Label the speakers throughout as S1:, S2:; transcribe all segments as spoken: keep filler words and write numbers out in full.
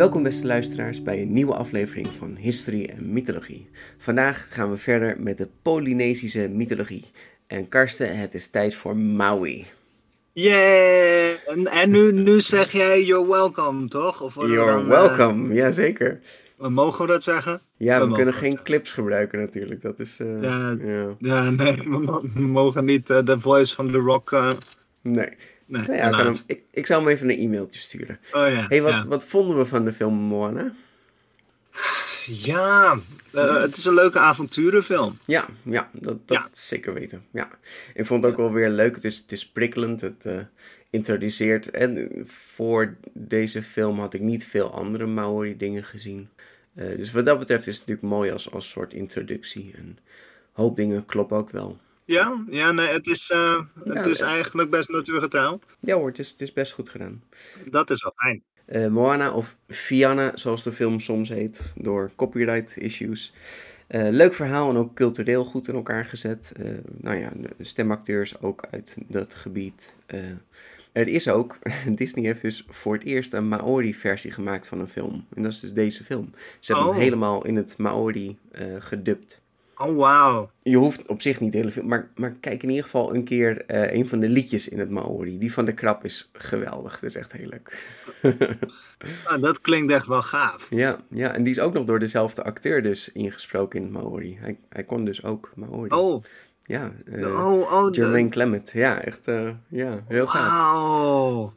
S1: Welkom beste luisteraars bij een nieuwe aflevering van History en Mythologie. Vandaag gaan we verder met de Polynesische mythologie. En Karsten, het is tijd voor Maui.
S2: Yeah! En, en nu, nu zeg jij you're welcome, toch? Of
S1: You're
S2: we dan,
S1: welcome, uh, jazeker.
S2: Uh, mogen we dat zeggen?
S1: Ja, we,
S2: we
S1: kunnen geen zeggen. clips gebruiken natuurlijk. Dat is, uh,
S2: ja,
S1: ja.
S2: ja, nee, we mogen niet uh, de voice van The Rock... Uh...
S1: Nee. Nee, nou ja, kan hem, ik, ik zal hem even een e-mailtje sturen.
S2: Oh ja.
S1: Hey, wat,
S2: ja.
S1: wat vonden we van de film Moana?
S2: Ja, uh, het is een leuke avonturenfilm.
S1: Ja, ja dat, dat ja. zeker weten. Ja. Ik vond het ook ja. wel weer leuk. Het is, het is prikkelend. Het uh, introduceert. En voor deze film had ik niet veel andere Maori dingen gezien. Uh, dus wat dat betreft is het natuurlijk mooi als, als soort introductie. En een hoop dingen kloppen ook wel.
S2: Ja, ja nee, het is, uh, het ja, is eigenlijk best natuurgetrouw.
S1: Ja hoor, het is, het is best goed gedaan.
S2: Dat is wel fijn.
S1: Uh, Moana of Fianna, zoals de film soms heet, door copyright issues. Uh, leuk verhaal en ook cultureel goed in elkaar gezet. Uh, nou ja, de stemacteurs ook uit dat gebied. Uh, er is ook, Disney heeft dus voor het eerst een Maori-versie gemaakt van een film. En dat is dus deze film. Ze hebben
S2: oh.
S1: hem helemaal in het Maori uh, gedubt.
S2: Oh, wauw.
S1: Je hoeft op zich niet de hele film, maar, maar kijk in ieder geval een keer uh, een van de liedjes in het Maori. Die van de krab is geweldig, dat is echt heel leuk.
S2: Ah, dat klinkt echt wel gaaf.
S1: Ja, ja, en die is ook nog door dezelfde acteur dus ingesproken in het Maori. Hij, hij kon dus ook Maori.
S2: Oh.
S1: Ja, uh,
S2: oh, oh,
S1: Jermaine de... Clement. Ja, echt, uh, ja, heel gaaf.
S2: Wauw.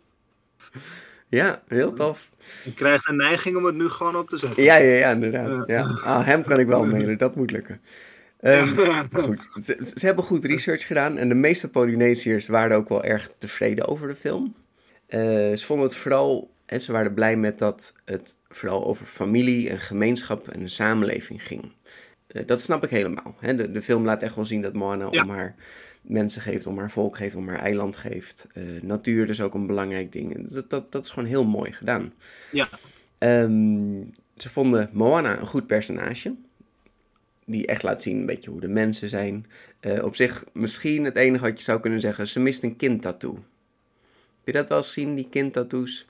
S1: Ja, heel tof.
S2: Ik krijg een neiging om het nu gewoon op te zetten.
S1: Ja, ja, ja, inderdaad. Ja. Ah, hem kan ik wel mailen, dat moet lukken. Um, goed. Ze, ze hebben goed research gedaan en de meeste Polynesiërs waren ook wel erg tevreden over de film. Uh, ze vonden het vooral, en ze waren blij met dat het vooral over familie en gemeenschap en een samenleving ging. Uh, dat snap ik helemaal. Hè? De, de film laat echt wel zien dat Moana ja. om haar mensen geeft, om haar volk geeft, om haar eiland geeft. Uh, natuur dus ook een belangrijk ding. Dat, dat, dat is gewoon heel mooi gedaan.
S2: Ja.
S1: Um, ze vonden Moana een goed personage. Die echt laat zien een beetje hoe de mensen zijn. Uh, op zich misschien het enige wat je zou kunnen zeggen. Ze mist een kindtattoo. Heb je dat wel eens gezien, die kindtattoos?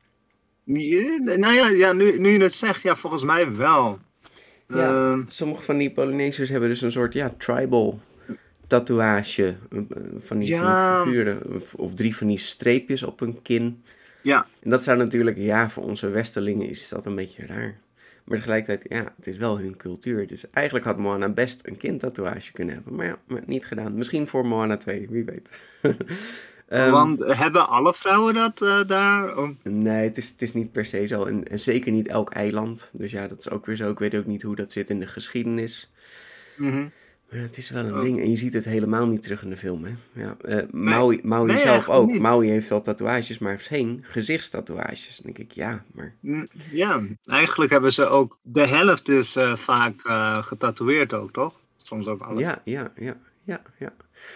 S2: Ja, nou ja, ja nu, nu je het zegt, ja, volgens mij wel.
S1: Ja,
S2: uh,
S1: sommige van die Polynesiërs hebben dus een soort ja, tribal tatoeage. Van die,
S2: ja.
S1: van die figuren. Of, of drie van die streepjes op hun kin.
S2: Ja.
S1: En dat zou natuurlijk, ja, voor onze westerlingen is dat een beetje raar. Maar tegelijkertijd, ja, het is wel hun cultuur. Dus eigenlijk had Moana best een kindtatoeage kunnen hebben. Maar ja, maar niet gedaan. Misschien voor Moana twee, wie weet.
S2: um, Want hebben alle vrouwen dat uh, daar? Oh.
S1: Nee, het is, het is niet per se zo. En, en zeker niet elk eiland. Dus ja, dat is ook weer zo. Ik weet ook niet hoe dat zit in de geschiedenis.
S2: Mm-hmm.
S1: Maar het is wel een oh. ding. En je ziet het helemaal niet terug in de film, hè. Ja, uh, Maui, nee. Maui nee, zelf ook. Niet. Maui heeft wel tatoeages, maar geen gezichtstatoeages. Dan denk ik, ja, maar...
S2: Ja, eigenlijk hebben ze ook... De helft is uh, vaak uh, getatoeëerd ook, toch? Soms ook alles.
S1: Ja, ja, ja, ja, ja.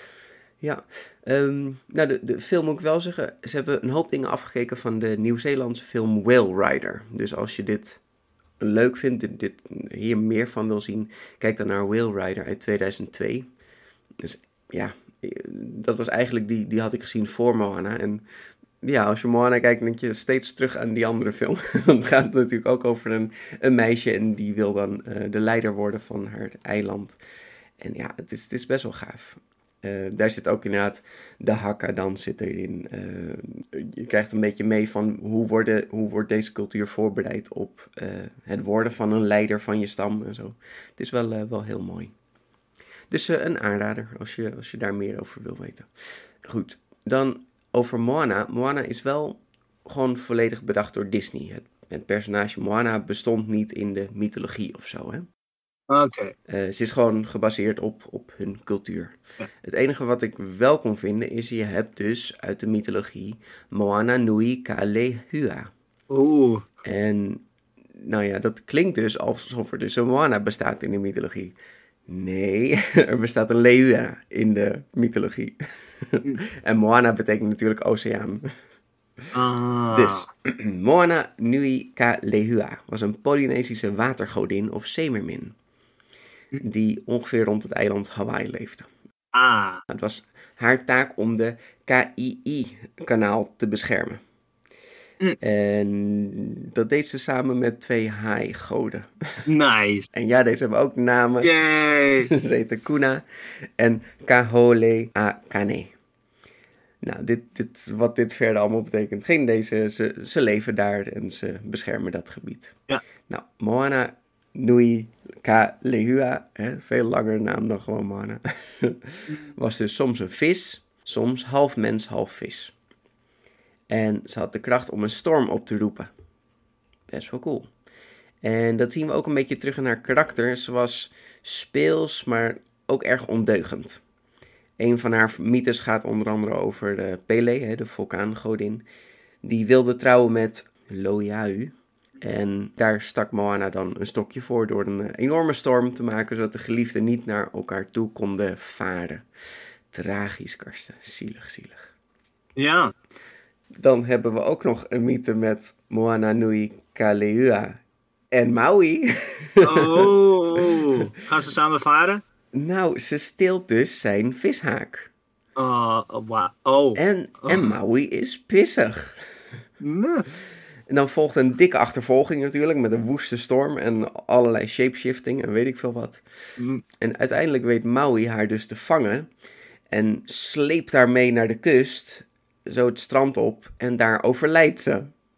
S1: Ja, um, nou de, de film moet ik wel zeggen, ze hebben een hoop dingen afgekeken van de Nieuw-Zeelandse film Whale Rider. Dus als je dit leuk vindt, dit, dit, hier meer van wil zien, kijk dan naar Whale Rider uit tweeduizend twee. Dus ja, dat was eigenlijk, die, die had ik gezien voor Moana. En ja, als je Moana kijkt, denk je steeds terug aan die andere film. Want het gaat natuurlijk ook over een, een meisje en die wil dan uh, de leider worden van haar eiland. En ja, het is, het is best wel gaaf. Uh, daar zit ook inderdaad de Hakka-dans zit erin. Uh, je krijgt een beetje mee van hoe, worden, hoe wordt deze cultuur voorbereid op uh, het worden van een leider van je stam en zo. Het is wel, uh, wel heel mooi. Dus uh, een aanrader als je, als je daar meer over wil weten. Goed, dan over Moana. Moana is wel gewoon volledig bedacht door Disney. Het, het personage Moana bestond niet in de mythologie of zo, hè.
S2: Oké. Okay.
S1: Uh, ze is gewoon gebaseerd op, op hun cultuur. Ja. Het enige wat ik wel kon vinden is, je hebt dus uit de mythologie Moana Nui Ka Lehua.
S2: Oeh.
S1: En nou ja, dat klinkt dus alsof er dus een Moana bestaat in de mythologie. Nee, er bestaat een Lehua in de mythologie. En Moana betekent natuurlijk oceaan.
S2: Ah.
S1: Dus, Moana Nui Ka Lehua was een Polynesische watergodin of zeemermin, die ongeveer rond het eiland Hawaii leefde.
S2: Ah.
S1: Het was haar taak om de K I I-kanaal te beschermen.
S2: Mm.
S1: En dat deed ze samen met twee haai-goden.
S2: Nice.
S1: En ja, deze hebben ook namen.
S2: Yay.
S1: Ze heten Kuna en Kahole Akane. Nou, dit, dit, wat dit verder allemaal betekent, geen idee. Ze, ze, ze leven daar en ze beschermen dat gebied.
S2: Ja.
S1: Nou, Moana Nui Kalehua, hè, veel langer naam dan gewoon Moana, was dus soms een vis, soms half mens, half vis. En ze had de kracht om een storm op te roepen. Best wel cool. En dat zien we ook een beetje terug in haar karakter. Ze was speels, maar ook erg ondeugend. Een van haar mythes gaat onder andere over de Pele, de vulkaangodin. Die wilde trouwen met Loiau. En daar stak Moana dan een stokje voor door een enorme storm te maken, zodat de geliefden niet naar elkaar toe konden varen. Tragisch, Karsten. Zielig, zielig.
S2: Ja.
S1: Dan hebben we ook nog een mythe met Moana Nui Kalehua en Maui.
S2: Oh, gaan ze samen varen?
S1: Nou, ze steelt dus zijn vishaak.
S2: Oh, wow. Oh.
S1: En, en
S2: Oh.
S1: Maui is pissig.
S2: Nee.
S1: En dan volgt een dikke achtervolging natuurlijk, met een woeste storm en allerlei shapeshifting en weet ik veel wat.
S2: Mm.
S1: En uiteindelijk weet Maui haar dus te vangen en sleept haar mee naar de kust, zo het strand op, en daar overlijdt ze.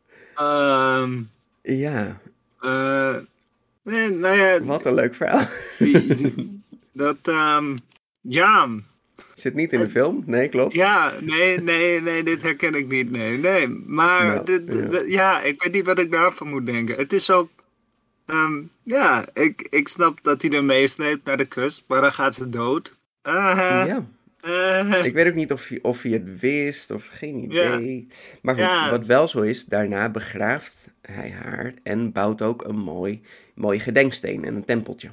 S2: Ehm,
S1: Ja,
S2: eh, nee, nou ja,
S1: wat een leuk verhaal.
S2: die- dat, ehm, ja,
S1: Zit niet in de film? Nee, klopt.
S2: ja, nee, nee, nee, dit herken ik niet, nee, nee, maar,
S1: Nou,
S2: dit- dit-
S1: ja.
S2: dit- ja, ik weet niet wat ik daarvan moet denken. Het is ook, ehm, ja, ik, ik snap dat hij er meesleept naar de kust, maar dan gaat ze dood. Uh,
S1: Ja,
S2: uh,
S1: ik weet ook niet of hij, of hij het wist of geen idee. Maar goed,
S2: Ja.
S1: wat wel zo is, daarna begraaft hij haar en bouwt ook een mooi, mooi gedenksteen en een tempeltje.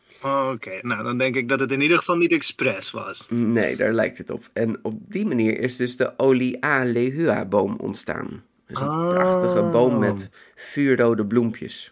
S2: Oké, nou dan denk ik dat het in ieder geval niet expres was.
S1: Nee, daar lijkt het op. En op die manier is dus de Olialehua-boom ontstaan. Dat is een
S2: Oh.
S1: prachtige boom met vuurrode bloempjes.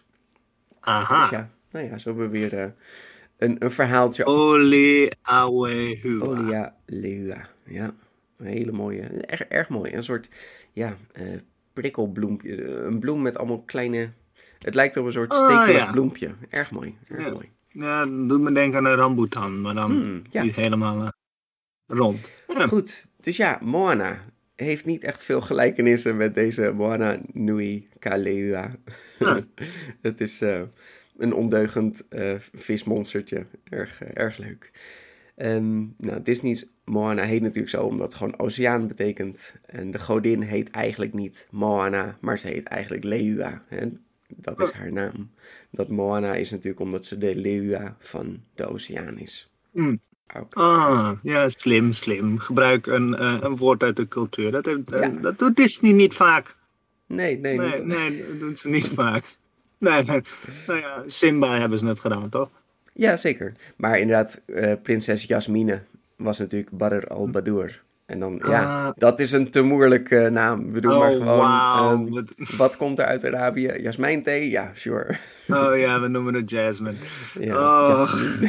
S2: Aha.
S1: Dus ja, nou ja, zo hebben we weer eh, een, een verhaaltje.
S2: Oli Awehua.
S1: Olialehua, ja. Een hele mooie, erg, erg mooi. Een soort, ja, eh, prikkelbloempje. Een bloem met allemaal kleine, het lijkt op een soort
S2: Oh,
S1: stekelig
S2: ja.
S1: bloempje. Erg mooi, erg
S2: Ja.
S1: mooi.
S2: Ja, dat doet me denken aan een rambutan, maar dan
S1: Hmm, ja.
S2: niet helemaal eh, rond. Ja.
S1: Goed, dus ja, Moana heeft niet echt veel gelijkenissen met deze Moana Nui Kalehua.
S2: Ja.
S1: Het is eh, een ondeugend eh, vismonstertje. Erg, eh, erg leuk. Ehm, nou, Disney's Moana heet natuurlijk zo omdat het gewoon oceaan betekent. En de godin heet eigenlijk niet Moana, maar ze heet eigenlijk Lehua. Hè? Dat is haar naam. Dat Moana is natuurlijk omdat ze de Lehua van de oceaan is.
S2: Hmm.
S1: Ook.
S2: Ah, ja, slim, slim. Gebruik een, eh, een woord uit de cultuur. Dat, heeft, eh,
S1: Ja.
S2: dat doet Disney niet vaak.
S1: Nee, nee,
S2: Nee,
S1: niet.
S2: nee, dat doen ze niet vaak. Nee, nee. Nou ja, Simba hebben ze net gedaan, toch?
S1: Ja, zeker. Maar inderdaad, eh, prinses Jasmine was natuurlijk Badr al-Badur. En dan, ja,
S2: Ah.
S1: dat is een te moeilijke naam. We doen maar
S2: Oh,
S1: gewoon,
S2: wauw.
S1: ehm,
S2: Wat-
S1: wat komt er uit Arabië? Jasmijnthee? Ja, sure.
S2: Oh ja, we noemen het Jasmine.
S1: Ja,
S2: Oh.
S1: Jasmine.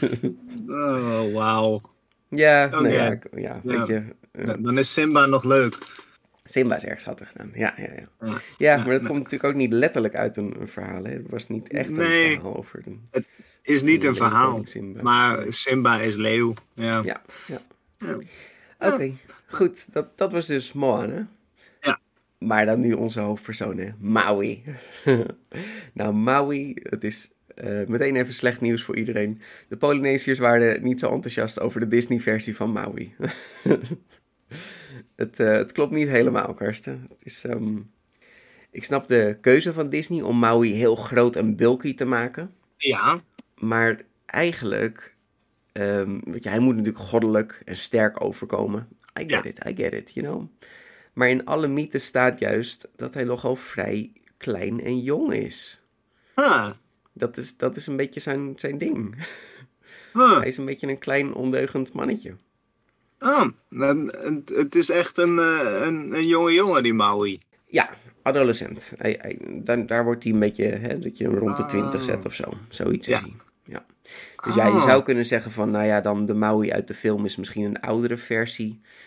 S2: Oh, wauw.
S1: Ja,
S2: Oké.
S1: nou ja, ik- ja, weet
S2: Ja.
S1: je. eh,
S2: Ja, dan is Simba nog leuk.
S1: Simba is erg schattig gedaan. Ja, ja, ja.
S2: Ja.
S1: Ja, maar dat
S2: nee.
S1: komt natuurlijk ook niet letterlijk uit een, een verhaal. Hè. Het was niet echt een
S2: Nee.
S1: verhaal over een
S2: Is niet een
S1: Leeuw
S2: verhaal,
S1: koning Simba.
S2: maar
S1: Nee.
S2: Simba is leeuw. Ja.
S1: Ja, ja.
S2: Ja.
S1: Oké, goed. Dat, dat was dus Moana.
S2: Ja.
S1: Maar dan nu onze hoofdpersoon, hè? Maui. Nou, Maui, het is eh, meteen even slecht nieuws voor iedereen. De Polynesiërs waren niet zo enthousiast over de Disney-versie van Maui. het, eh, het klopt niet helemaal, Karsten. Het is, ehm, ik snap de keuze van Disney om Maui heel groot en bulky te maken.
S2: Ja.
S1: Maar eigenlijk, ehm, weet je, hij moet natuurlijk goddelijk en sterk overkomen. I get
S2: Ja.
S1: it, I get it, you know. Maar in alle mythes staat juist dat hij nogal vrij klein en jong is.
S2: Ah.
S1: Dat is, dat is een beetje zijn, zijn ding.
S2: Ah.
S1: Hij is een beetje een klein ondeugend mannetje.
S2: Ah. Dan- Het, het is echt een, eh, een, een jonge jongen, die Maui.
S1: Ja, adolescent. Hij, hij, daar, daar wordt hij een beetje, hè, dat je hem rond de
S2: Ah.
S1: twintig zet of zo. Zoiets is
S2: Ja.
S1: hij. Ja. Dus ja, je
S2: Ah.
S1: zou kunnen zeggen van, nou ja, dan de Maui uit de film is misschien een oudere versie.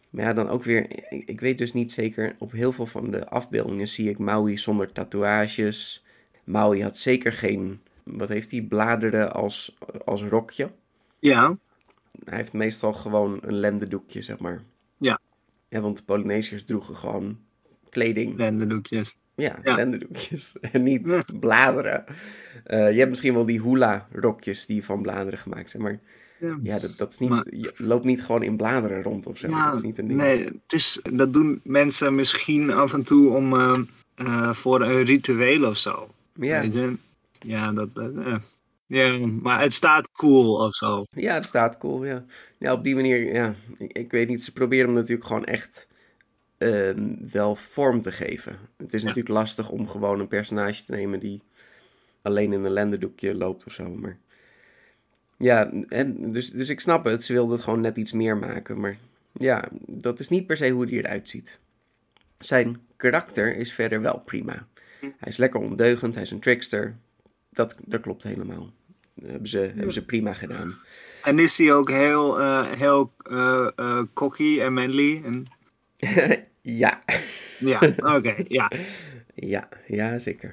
S1: Maar ja, dan ook weer, ik, ik weet dus niet zeker, op heel veel van de afbeeldingen zie ik Maui zonder tatoeages. Maui had zeker geen, wat heeft hij, bladeren als, als rokje.
S2: Ja,
S1: Hij heeft meestal gewoon een lendendoekje, zeg maar.
S2: ja,
S1: Ja, want de Polynesiërs droegen gewoon kleding.
S2: lendendoekjes.
S1: Ja,
S2: Ja.
S1: lendendoekjes en niet
S2: Ja.
S1: bladeren. Eh, je hebt misschien wel die hula-rokjes die van bladeren gemaakt zijn, maar
S2: Ja.
S1: ja, dat, dat is niet,
S2: Maar,
S1: je loopt niet gewoon in bladeren rond of zo. Dat is
S2: ja,
S1: niet een ding.
S2: nee, het is, dat doen mensen misschien af en toe om, eh, eh, voor een ritueel of zo.
S1: Ja,
S2: Weet je? Ja, dat, dat, eh. Ja, maar het staat cool of zo.
S1: ja, dat staat cool, ja. Ja, op die manier, ja, ik, ik weet niet, ze proberen hem natuurlijk gewoon echt ehm, wel vorm te geven. Het is
S2: Ja.
S1: natuurlijk lastig om gewoon een personage te nemen die alleen in een lendendoekje loopt of zo, maar... Ja, en dus, dus ik snap het, ze wilden het gewoon net iets meer maken, maar ja, dat is niet per se hoe hij eruit ziet. Zijn karakter is verder wel prima. Hij is lekker ondeugend, hij is een trickster. Dat, dat klopt helemaal. Dat hebben ze, hebben ze prima gedaan.
S2: En is hij ook heel, eh, heel eh, eh, cocky en manly? En...
S1: Ja.
S2: Ja, oké, ja.
S1: Ja, ja, zeker.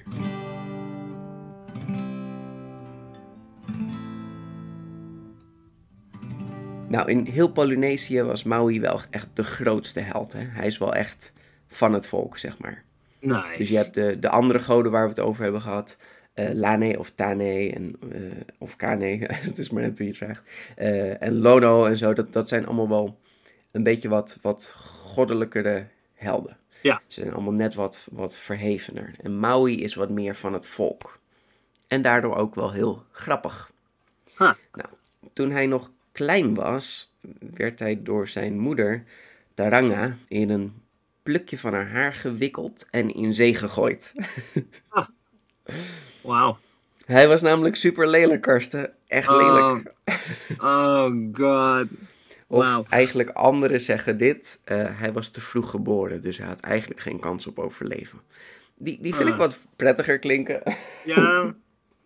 S1: Nou, in heel Polynesië was Maui wel echt de grootste held. Hè? Hij is wel echt van het volk, zeg maar.
S2: Nice.
S1: Dus je hebt de, de andere goden waar we het over hebben gehad. Uh, Lane of Tane en, uh, of Kane, het is maar net hoe je het vraagt. Uh, en Lono en zo, dat, dat zijn allemaal wel een beetje wat, wat goddelijkere helden.
S2: Ja.
S1: Ze zijn allemaal net wat, wat verhevener. En Maui is wat meer van het volk. En daardoor ook wel heel grappig.
S2: Huh.
S1: Nou, toen hij nog klein was, werd hij door zijn moeder, Taranga, in een plukje van haar haar gewikkeld en in zee gegooid.
S2: Ah. Wauw.
S1: Hij was namelijk super lelijk, Karsten. Echt lelijk.
S2: Oh, oh god.
S1: Of
S2: Wow.
S1: eigenlijk anderen zeggen dit. Uh, hij was te vroeg geboren, dus hij had eigenlijk geen kans op overleven. Die, die vind uh. ik wat prettiger klinken.
S2: Ja.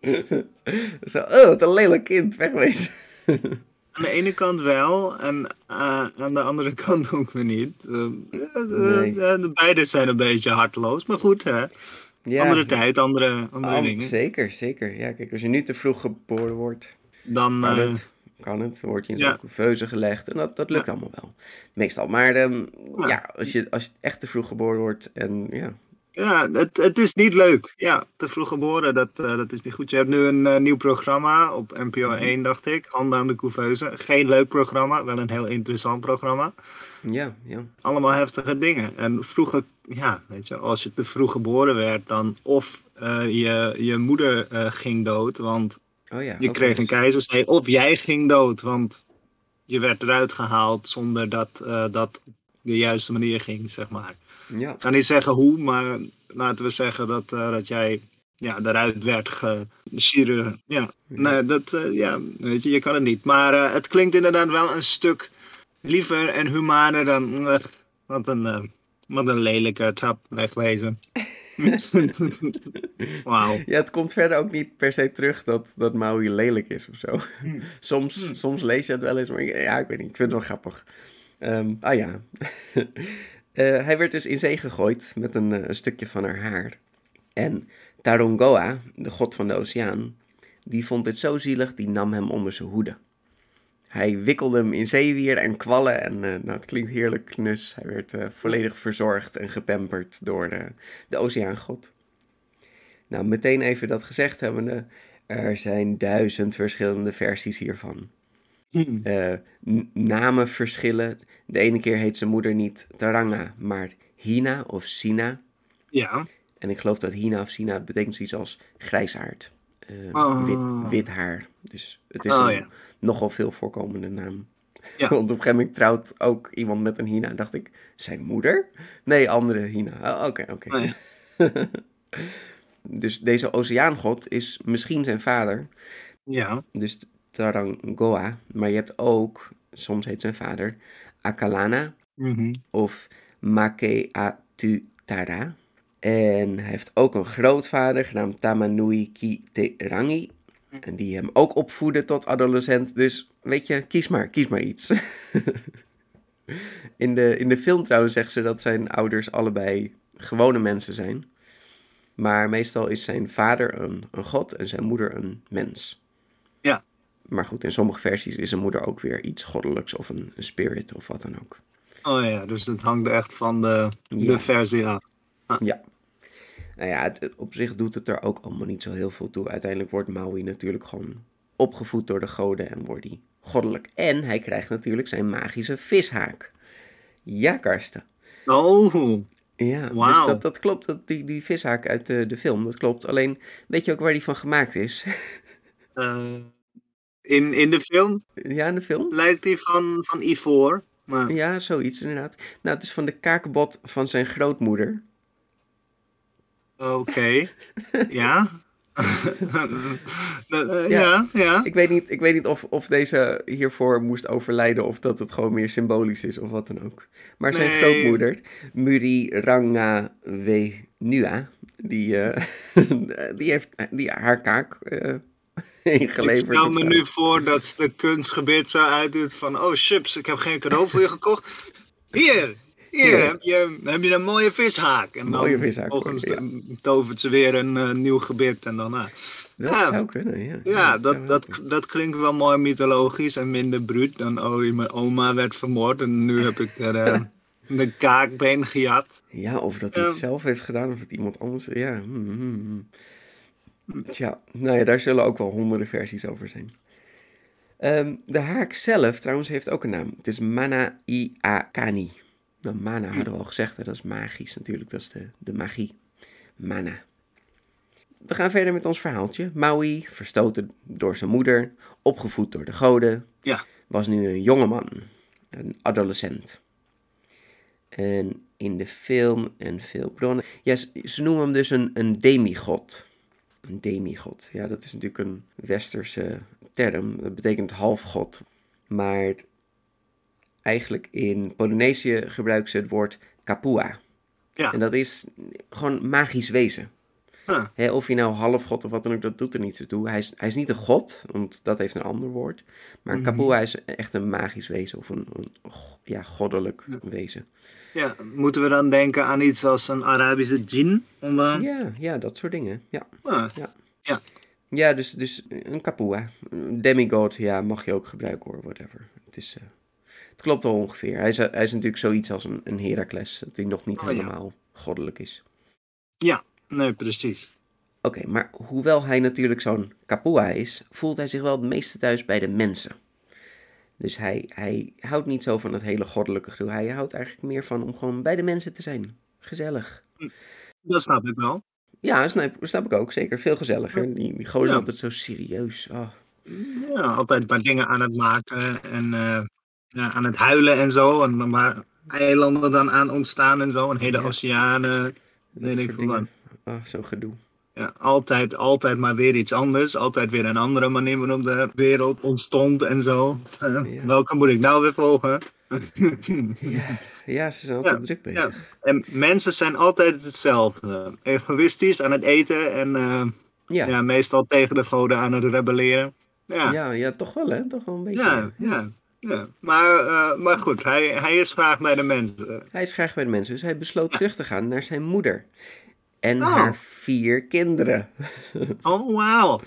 S1: Zo, oh, wat een lelijk kind, wegwezen.
S2: Aan de ene kant wel, en uh, aan de andere kant ook weer niet. Uh,
S1: nee.
S2: uh, uh, beide zijn een beetje harteloos, maar goed, hè.
S1: Ja.
S2: Andere tijd, andere, andere
S1: oh,
S2: dingen.
S1: Zeker, zeker. Ja, kijk, als je nu te vroeg geboren wordt,
S2: dan
S1: kan,
S2: uh,
S1: het, kan het. Dan word je in zo'n
S2: ja.
S1: couveuse gelegd en dat, dat lukt ja. allemaal wel. Meestal. Maar um, ja. ja, als, je, als je echt te vroeg geboren wordt en ja...
S2: Ja, het, het is niet leuk. Ja, te vroeg geboren, dat, uh, dat is niet goed. Je hebt nu een uh, nieuw programma op N P O één, dacht ik. Handen aan de couveuse. Geen leuk programma, wel een heel interessant programma.
S1: Ja, ja.
S2: Allemaal heftige dingen. En vroeger, ja, weet je, als je te vroeg geboren werd, dan of uh, je, je moeder uh, ging dood, want
S1: oh ja,
S2: je kreeg
S1: eens.
S2: een keizersnee. Of jij ging dood, want je werd eruit gehaald zonder dat uh, dat de juiste manier ging, zeg maar.
S1: Ja.
S2: Ik ga niet zeggen hoe, maar laten we zeggen dat, uh, dat jij ja, eruit werd gechirurg. Ja, ja. Nee, dat, uh, ja, weet je, je kan het niet. Maar uh, het klinkt inderdaad wel een stuk liever en humaner dan... Uh, wat, een, uh, wat een lelijke trap wegwezen. Wauw.
S1: Ja, het komt verder ook niet per se terug dat, dat Maui lelijk is of zo. Hmm. Soms, hmm. soms lees je het wel eens, maar ja, ik weet niet, ik vind het wel grappig. Um, ah ja... Uh, hij werd dus in zee gegooid met een, uh, een stukje van haar haar. En Tarongoa, de god van de oceaan, die vond dit zo zielig, die nam hem onder zijn hoede. Hij wikkelde hem in zeewier en kwallen en uh, nou, het klinkt heerlijk knus. Hij werd uh, volledig verzorgd en gepamperd door de, de oceaangod. Nou, meteen even dat gezegd hebbende, er zijn duizend verschillende versies hiervan.
S2: Hmm.
S1: Uh, n- namen verschillen. De ene keer heet zijn moeder niet Taranga, maar Hina of Sina.
S2: Ja.
S1: En ik geloof dat Hina of Sina betekent zoiets als grijsaard. Uh,
S2: oh.
S1: wit, wit haar. Dus het is
S2: oh,
S1: een
S2: ja.
S1: nogal veel voorkomende naam.
S2: Ja.
S1: Want op een gegeven moment trouwt ook iemand met een Hina. Dacht ik, zijn moeder? Nee, andere Hina. Oké, oh, oké. Okay, okay. oh, ja. Dus deze oceaangod is misschien zijn vader.
S2: Ja.
S1: Dus Tarangoa, maar je hebt ook, soms heet zijn vader, Akalana
S2: mm-hmm.
S1: of Makeatutara. En hij heeft ook een grootvader genaamd Tamanui Ki Te Rangi. En die hem ook opvoedde tot adolescent. Dus weet je, kies maar, kies maar iets. In de, in de film trouwens zegt ze dat zijn ouders allebei gewone mensen zijn. Maar meestal is zijn vader een, een god en zijn moeder een mens.
S2: Ja.
S1: Maar goed, in sommige versies is zijn moeder ook weer iets goddelijks of een, een spirit of wat dan ook.
S2: Oh ja, dus het hangt echt van de,
S1: Ja.
S2: de versie af.
S1: Ja. Nou ja, het- op zich doet het er ook allemaal niet zo heel veel toe. Uiteindelijk wordt Maui natuurlijk gewoon opgevoed door de goden en wordt hij goddelijk. En hij krijgt natuurlijk zijn magische vishaak. Ja, Karsten.
S2: Oh,
S1: Ja, dus
S2: Wauw.
S1: dat, dat klopt, dat, die, die vishaak uit de, de film, dat klopt. Alleen, weet je ook waar die van gemaakt is?
S2: eh, in, in de film
S1: Ja, in de film?
S2: lijkt hij van, van ivoor. Maar
S1: Ja, zoiets inderdaad. Nou, het is van de kaakbot van zijn grootmoeder.
S2: oké, ja. Eh,
S1: Ja.
S2: ja, ja.
S1: Ik weet niet, ik weet niet of, of deze hiervoor moest overlijden of dat het gewoon meer symbolisch is of wat dan ook. Maar zijn
S2: Nee.
S1: grootmoeder, Muriranga Wenua, die, eh, die heeft die haar kaak eh,
S2: Ik
S1: ingeleverd.
S2: stel
S1: of
S2: me
S1: zo.
S2: nu voor dat ze de kunstgebied zo uitdoet van... Oh chips, ik heb geen cadeau voor je gekocht. Hier, hier
S1: Hier.
S2: heb, je, heb je een mooie vishaak. En
S1: Mooie
S2: dan
S1: vishaak,
S2: volgens
S1: hoor,
S2: de- tovert ze weer een eh, nieuw gebit. En dan, ah.
S1: Dat
S2: Ja.
S1: zou kunnen, ja.
S2: Ja,
S1: zou
S2: dat,
S1: wel
S2: dat,
S1: kunnen.
S2: dat klinkt wel mooi mythologisch en minder bruut dan... Oh, mijn oma werd vermoord en nu heb ik er eh, de kaakbeen gejat.
S1: Ja, of dat hij het
S2: Ja.
S1: zelf heeft gedaan of het iemand anders... Ja, hmm, hmm, hmm. Tja, nou ja, daar zullen ook wel honderden versies over zijn. Ehm, de haak zelf trouwens heeft ook een naam. Het is Mana i Akani. Nou, mana hadden we al gezegd, hè? Dat is magisch natuurlijk. Dat is de, de magie. Mana. We gaan verder met ons verhaaltje. Maui, verstoten door zijn moeder, opgevoed door de goden,
S2: Ja.
S1: was nu een jonge man, een adolescent. En in de film en veel bronnen... Ja, ze, ze noemen hem dus een, een demigod. Een demigod. Ja, dat is natuurlijk een westerse term. Dat betekent halfgod. Maar eigenlijk in Polynesië gebruiken ze het woord kapua.
S2: Ja.
S1: En dat is gewoon magisch wezen.
S2: Huh.
S1: Hè, of je nou halfgod of wat dan ook, dat doet er niet toe. Hij is, hij is niet een god, want dat heeft een ander woord. Maar een
S2: Mhm.
S1: kapua is echt een magisch wezen of een, een ja, goddelijk
S2: Ja.
S1: wezen.
S2: Ja, moeten we dan denken aan iets als een Arabische djinn? Om, eh,
S1: Ja, ja, dat soort dingen. Ja,
S2: ah,
S1: ja dus, dus een kapua. Een demigod, ja, mag je ook gebruiken hoor, whatever. Het, is, eh, het klopt wel ongeveer. Hij is, hij is natuurlijk zoiets als een, een Heracles, dat hij nog niet
S2: Oh, ja.
S1: helemaal goddelijk is.
S2: nee, precies.
S1: Oké, maar hoewel hij natuurlijk zo'n kapua is, voelt hij zich wel het meeste thuis bij de mensen. Dus hij, hij houdt niet zo van het hele goddelijke gedoe. Hij houdt eigenlijk meer van om gewoon bij de mensen te zijn. Gezellig.
S2: Dat snap ik wel.
S1: Ja, snap, snap ik ook. Zeker veel gezelliger. Die, die gozer is
S2: Ja.
S1: altijd zo serieus. Oh.
S2: Ja, altijd een paar dingen aan het maken en eh, ja, aan het huilen en zo. En waar eilanden dan aan ontstaan en zo. En hele
S1: Ja.
S2: oceanen.
S1: Dat
S2: Nee, denk
S1: soort
S2: ik van,
S1: dingen. Oh, zo'n gedoe.
S2: Ja, altijd, altijd maar weer iets anders. Altijd weer een andere manier waarop de wereld ontstond en zo. Eh,
S1: Ja.
S2: Welke moet ik nou weer volgen?
S1: Ja, ja ze zijn altijd
S2: Ja,
S1: druk bezig.
S2: En mensen zijn altijd hetzelfde. Egoïstisch aan het eten en eh,
S1: Ja,
S2: ja.
S1: ja.
S2: meestal tegen de goden aan het rebelleren. Ja, ja,
S1: Ja, toch wel hè. Toch wel een beetje.
S2: ja. ja, Maar, eh, maar goed, hij, hij is graag bij de mensen.
S1: Hij is graag bij de mensen, dus hij besloot
S2: Ja.
S1: terug te gaan naar zijn moeder. En
S2: Oh.
S1: haar vier kinderen.
S2: Oh, wauw.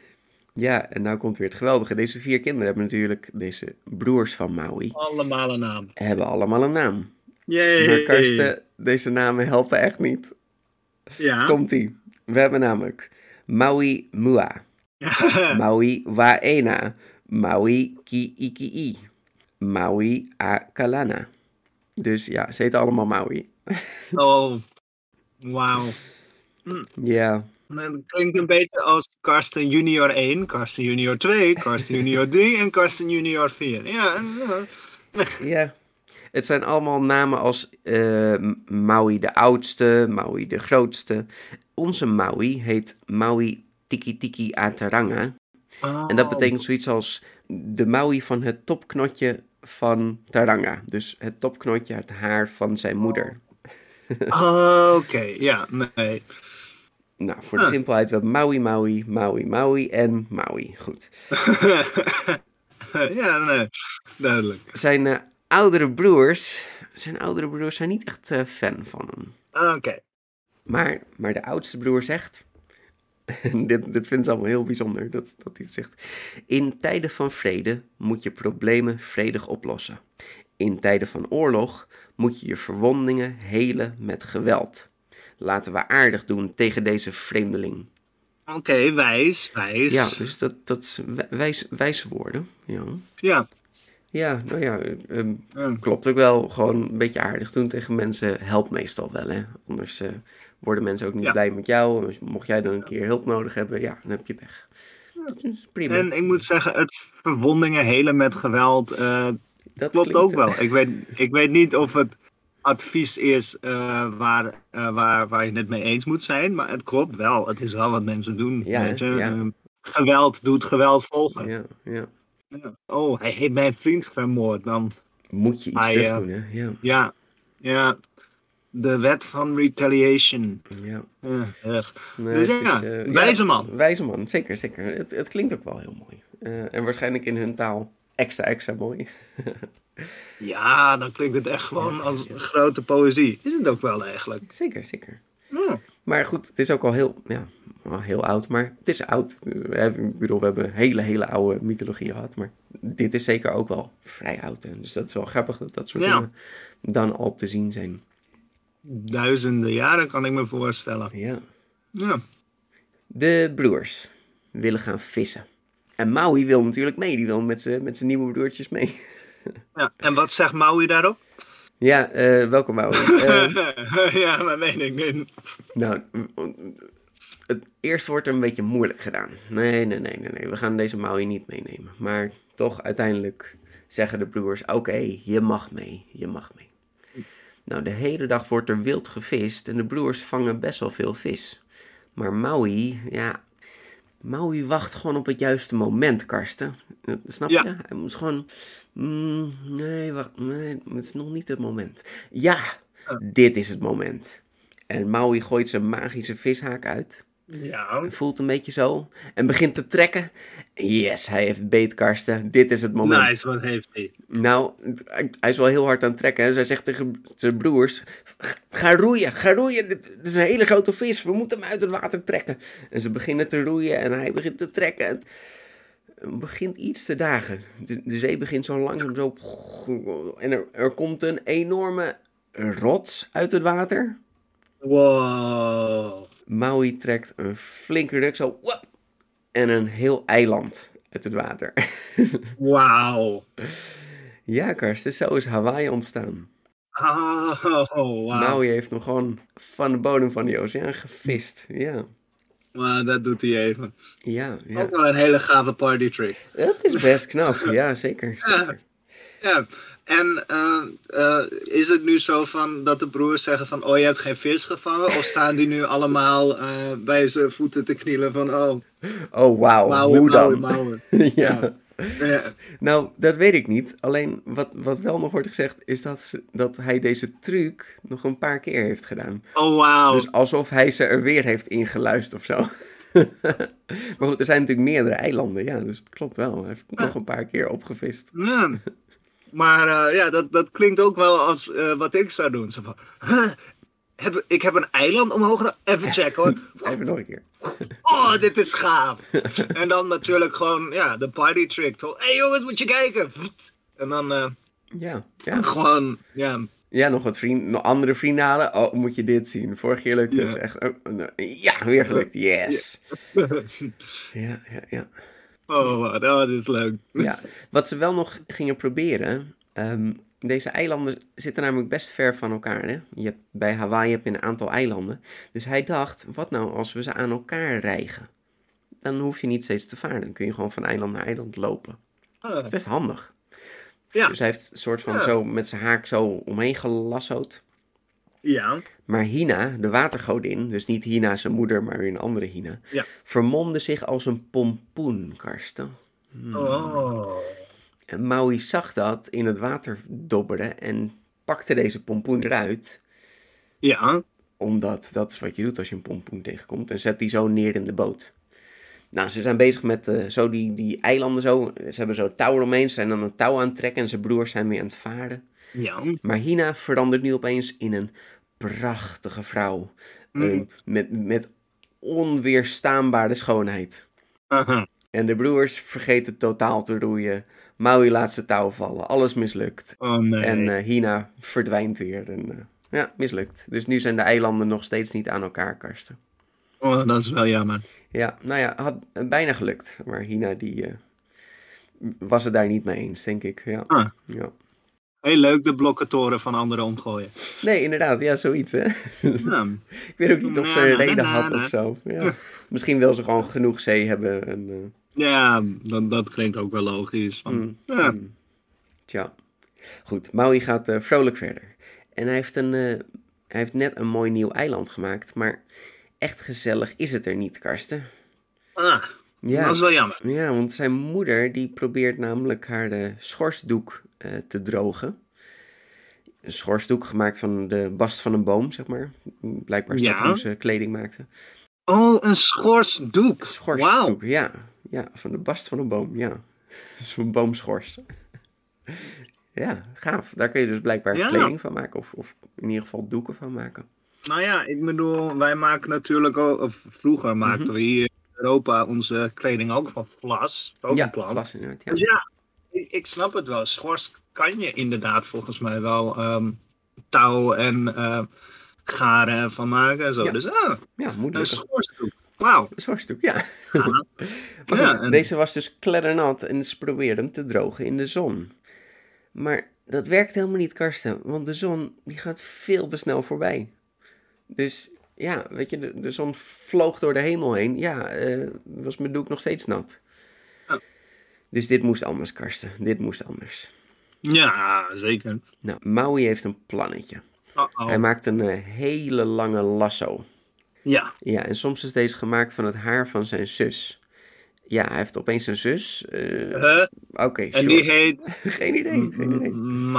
S1: Ja, en nou komt weer het geweldige. Deze vier kinderen hebben natuurlijk, deze broers van Maui,
S2: Allemaal een naam.
S1: hebben allemaal een naam.
S2: Yay.
S1: Maar Karsten, deze namen helpen echt niet.
S2: Ja.
S1: Komt-ie. We hebben namelijk Maui Mua, Maui Waena, Maui Kiikii, Maui Akalana. Dus ja, ze heten allemaal Maui.
S2: Oh, wauw.
S1: Ja,
S2: Het klinkt een beetje als Karsten Junior één, Karsten Junior twee, Karsten Junior drie en Karsten Junior vier. Ja, en, eh,
S1: ja. Het zijn allemaal namen als eh, Maui de oudste, Maui de grootste. Onze Maui heet Maui Tiki Tiki Ataranga. En dat
S2: oh.
S1: betekent zoiets als de Maui van het topknotje van Taranga. Dus het topknotje, het haar van zijn moeder.
S2: Oh, oké, ja, nee.
S1: Nou, voor de
S2: Ah.
S1: simpelheid, we hebben Maui, Maui, Maui, Maui en Maui. Goed.
S2: Ja, nee, duidelijk.
S1: Zijn eh, oudere broers, zijn oudere broers zijn niet echt uh, fan van hem.
S2: Oké. Okay.
S1: Maar, maar de oudste broer zegt, dit, dit vindt ze allemaal heel bijzonder, dat, dat hij het zegt. In tijden van vrede moet je problemen vredig oplossen. In tijden van oorlog moet je je verwondingen helen met geweld. Laten we aardig doen tegen deze vreemdeling.
S2: Oké, okay, wijs, wijs.
S1: Ja, dus dat, dat is wijs, wijze woorden. Ja.
S2: Ja.
S1: Ja, nou ja, um, ja, klopt ook wel. Gewoon een beetje aardig doen tegen mensen helpt meestal wel, hè. Anders uh, worden mensen ook niet ja. blij met jou. Mocht jij dan een keer hulp nodig hebben, ja, dan heb je pech.
S2: Ja. Dus prima. En ik moet zeggen, het verwondingen helen met geweld, uh, dat klopt klinkt, ook wel. ik, weet, ik weet niet of het advies is uh, waar, uh, waar, waar je het mee eens moet zijn, maar het klopt wel. Het is wel wat mensen doen.
S1: Ja,
S2: weet je?
S1: Ja.
S2: Uh, geweld doet geweld volgen.
S1: Ja, ja.
S2: Ja. Oh, hij heeft mijn vriend vermoord. Dan
S1: moet je iets
S2: hij,
S1: terug
S2: uh,
S1: doen, hè? Ja.
S2: ja, ja. De wet van retaliation.
S1: Ja.
S2: Uh, uh.
S1: Nee,
S2: dus ja,
S1: is, uh,
S2: wijze
S1: ja,
S2: man.
S1: Wijze man, zeker, zeker. Het, het klinkt ook wel heel mooi. Uh, en waarschijnlijk in hun taal extra, extra mooi.
S2: Ja, dan klinkt het echt gewoon ja, als ja. grote poëzie. Is het ook wel eigenlijk.
S1: Zeker, zeker.
S2: Ja.
S1: Maar goed, het is ook al heel, ja, heel oud, maar het is oud. Ik bedoel, we hebben hele, hele oude mythologie gehad, maar dit is zeker ook wel vrij oud. Hè? Dus dat is wel grappig dat dat soort ja. dingen dan al te zien zijn.
S2: Duizenden jaren kan ik me voorstellen.
S1: Ja.
S2: Ja.
S1: De broers willen gaan vissen. En Maui wil natuurlijk mee, die wil met zijn met zijn nieuwe broertjes mee.
S2: Ja, en wat zegt Maui daarop?
S1: Ja, uh, welke Maui? Uh,
S2: ja, maar meen ik niet.
S1: Nou, het eerste wordt er een beetje moeilijk gedaan. Nee, nee, nee, nee, nee. We gaan deze Maui niet meenemen. Maar toch, uiteindelijk zeggen de broers, oké, okay, je mag mee, je mag mee. Nou, de hele dag wordt er wild gevist en de broers vangen best wel veel vis. Maar Maui, ja, Maui wacht gewoon op het juiste moment, Karsten. Snap je? Ja. Hij moest gewoon, mm, nee, wacht, nee, het is nog niet het moment. Ja, ja, dit is het moment. En Maui gooit zijn magische vishaak uit.
S2: Ja.
S1: Hij voelt een beetje zo. En begint te trekken. Yes, hij heeft beet, Karsten. Dit is het moment.
S2: Nice, wat heeft hij?
S1: Nou, hij is wel heel hard aan het trekken. Hè? Zij zegt tegen zijn broers, ga roeien, ga roeien. Dit is een hele grote vis. We moeten hem uit het water trekken. En ze beginnen te roeien en hij begint te trekken. Het begint iets te dagen. De, de zee begint zo langzaam zo. En er, er komt een enorme rots uit het water.
S2: Wow.
S1: Maui trekt een flinke ruk zo. Wop, en een heel eiland uit het water.
S2: Wauw.
S1: Ja, Karsten, zo is Hawaii ontstaan.
S2: Oh, wow.
S1: Maui heeft nog gewoon van de bodem van die oceaan gevist. Ja.
S2: Maar dat doet hij even.
S1: Ja, ja.
S2: Ook wel een hele gave party trick.
S1: Het is best knap, ja, zeker. zeker.
S2: Ja, ja. En uh, uh, is het nu zo van dat de broers zeggen van, oh, je hebt geen vis gevangen? Of staan die nu allemaal uh, bij zijn voeten te knielen van, oh...
S1: Oh, wauw,
S2: Maui,
S1: hoe dan?
S2: Maui,
S1: ja.
S2: ja. Ja.
S1: Nou, dat weet ik niet. Alleen wat, wat wel nog wordt gezegd, is dat, ze, dat hij deze truc nog een paar keer heeft gedaan.
S2: Oh, wauw.
S1: Dus alsof hij ze er weer heeft ingeluisterd of zo. Maar goed, er zijn natuurlijk meerdere eilanden, ja, dus het klopt wel. Hij heeft ja. nog een paar keer opgevist.
S2: Ja. Maar uh, ja, dat, dat klinkt ook wel als uh, wat ik zou doen. Zo van, huh? heb, ik heb een eiland omhoog. Even checken hoor.
S1: Even nog een keer.
S2: Oh, dit is gaaf. En dan natuurlijk gewoon, ja, de party trick. Hé hey jongens, moet je kijken. En dan uh,
S1: ja, ja.
S2: gewoon, ja.
S1: Ja, nog wat vrienden, nog andere vrienden halen. Oh, moet je dit zien. Vorige keer lukte het ja. echt. Oh, ja, weer gelukt. Yes. Ja, ja, ja. ja.
S2: Oh, dat is leuk.
S1: Ja, wat ze wel nog gingen proberen. Um, deze eilanden zitten namelijk best ver van elkaar. Hè? Je hebt, bij Hawaii heb je een aantal eilanden. Dus hij dacht, wat nou als we ze aan elkaar rijgen? Dan hoef je niet steeds te varen. Dan kun je gewoon van eiland naar eiland lopen. Uh. Best handig. Ja. Dus hij heeft een soort van ja. zo met zijn haak zo omheen gelassoed.
S2: Ja.
S1: Maar Hina, de watergodin, dus niet Hina zijn moeder, maar weer een andere Hina,
S2: ja.
S1: vermomde zich als een pompoen, Karsten. Hmm.
S2: Oh.
S1: En Maui zag dat in het water dobberen en pakte deze pompoen eruit.
S2: Ja.
S1: Omdat dat is wat je doet als je een pompoen tegenkomt. En zet die zo neer in de boot. Nou, ze zijn bezig met uh, zo die, die eilanden zo. Ze hebben zo touwen omheen. Ze zijn dan een touw aan het trekken en zijn broers zijn weer aan het varen.
S2: Ja.
S1: Maar Hina verandert nu opeens in een prachtige vrouw. Mm. Uh, met, met onweerstaanbare schoonheid.
S2: Uh-huh.
S1: En de broers vergeten totaal te roeien. Maui laat zijn touw vallen. Alles mislukt.
S2: Oh nee.
S1: En uh, Hina verdwijnt weer. En, uh, ja, mislukt. Dus nu zijn de eilanden nog steeds niet aan elkaar, Karsten.
S2: Oh, dat is wel jammer.
S1: Ja, nou ja, had uh, bijna gelukt. Maar Hina die uh, was het daar niet mee eens, denk ik. Ja.
S2: Ah.
S1: Ja.
S2: Heel leuk de blokketoren van anderen omgooien.
S1: Nee, inderdaad. Ja, zoiets, hè.
S2: Ja.
S1: Ik weet ook niet of ze een reden had of zo. Ja. Misschien wil ze gewoon genoeg zee hebben. En, uh...
S2: Ja, dat, dat klinkt ook wel logisch. Van,
S1: mm,
S2: ja.
S1: mm. Tja. Goed, Maui gaat uh, vrolijk verder. En hij heeft, een, uh, hij heeft net een mooi nieuw eiland gemaakt. Maar echt gezellig is het er niet, Karsten.
S2: Ah, ja. Dat is wel jammer.
S1: Ja, want zijn moeder die probeert namelijk haar de schorsdoek uh, te drogen. Een schorsdoek gemaakt van de bast van een boom, zeg maar. Blijkbaar is
S2: ja.
S1: dat hoe ze kleding maakte.
S2: Oh, een schorsdoek.
S1: Schorsdoek,
S2: wow.
S1: ja. Ja, van de bast van een boom, ja. Dat is een boomschors. Ja, gaaf. Daar kun je dus blijkbaar ja. kleding van maken. Of, of in ieder geval doeken van maken.
S2: Nou ja, ik bedoel, wij maken natuurlijk ook... Of vroeger maakten mm-hmm. we hier in Europa onze kleding ook van vlas. Ook
S1: ja,
S2: een plant.
S1: vlas inderdaad. Ja.
S2: Dus ja, ik, ik snap het wel. Schors kan je inderdaad volgens mij wel um, touw en uh, garen van maken en zo.
S1: Ja.
S2: Dus ah,
S1: ja,
S2: een schorsdoek. Wauw.
S1: Een schorsdoek, ja.
S2: ja.
S1: Maar
S2: ja,
S1: goed,
S2: en...
S1: deze was dus kleddernat en ze probeerden hem te drogen in de zon. Maar dat werkt helemaal niet, Karsten, want de zon die gaat veel te snel voorbij. Dus ja, weet je, de, de zon vloog door de hemel heen. Ja, uh, was mijn doek nog steeds nat.
S2: Ja.
S1: Dus dit moest anders, Karsten. Dit moest anders.
S2: Ja, zeker.
S1: Nou, Maui heeft een plannetje.
S2: Uh-oh.
S1: Hij maakt een uh, hele lange lasso.
S2: Ja.
S1: Ja, en soms is deze gemaakt van het haar van zijn zus. Ja, hij heeft opeens een zus. Uh,
S2: uh,
S1: Oké, okay,
S2: En
S1: sure.
S2: die heet...
S1: geen idee, geen idee.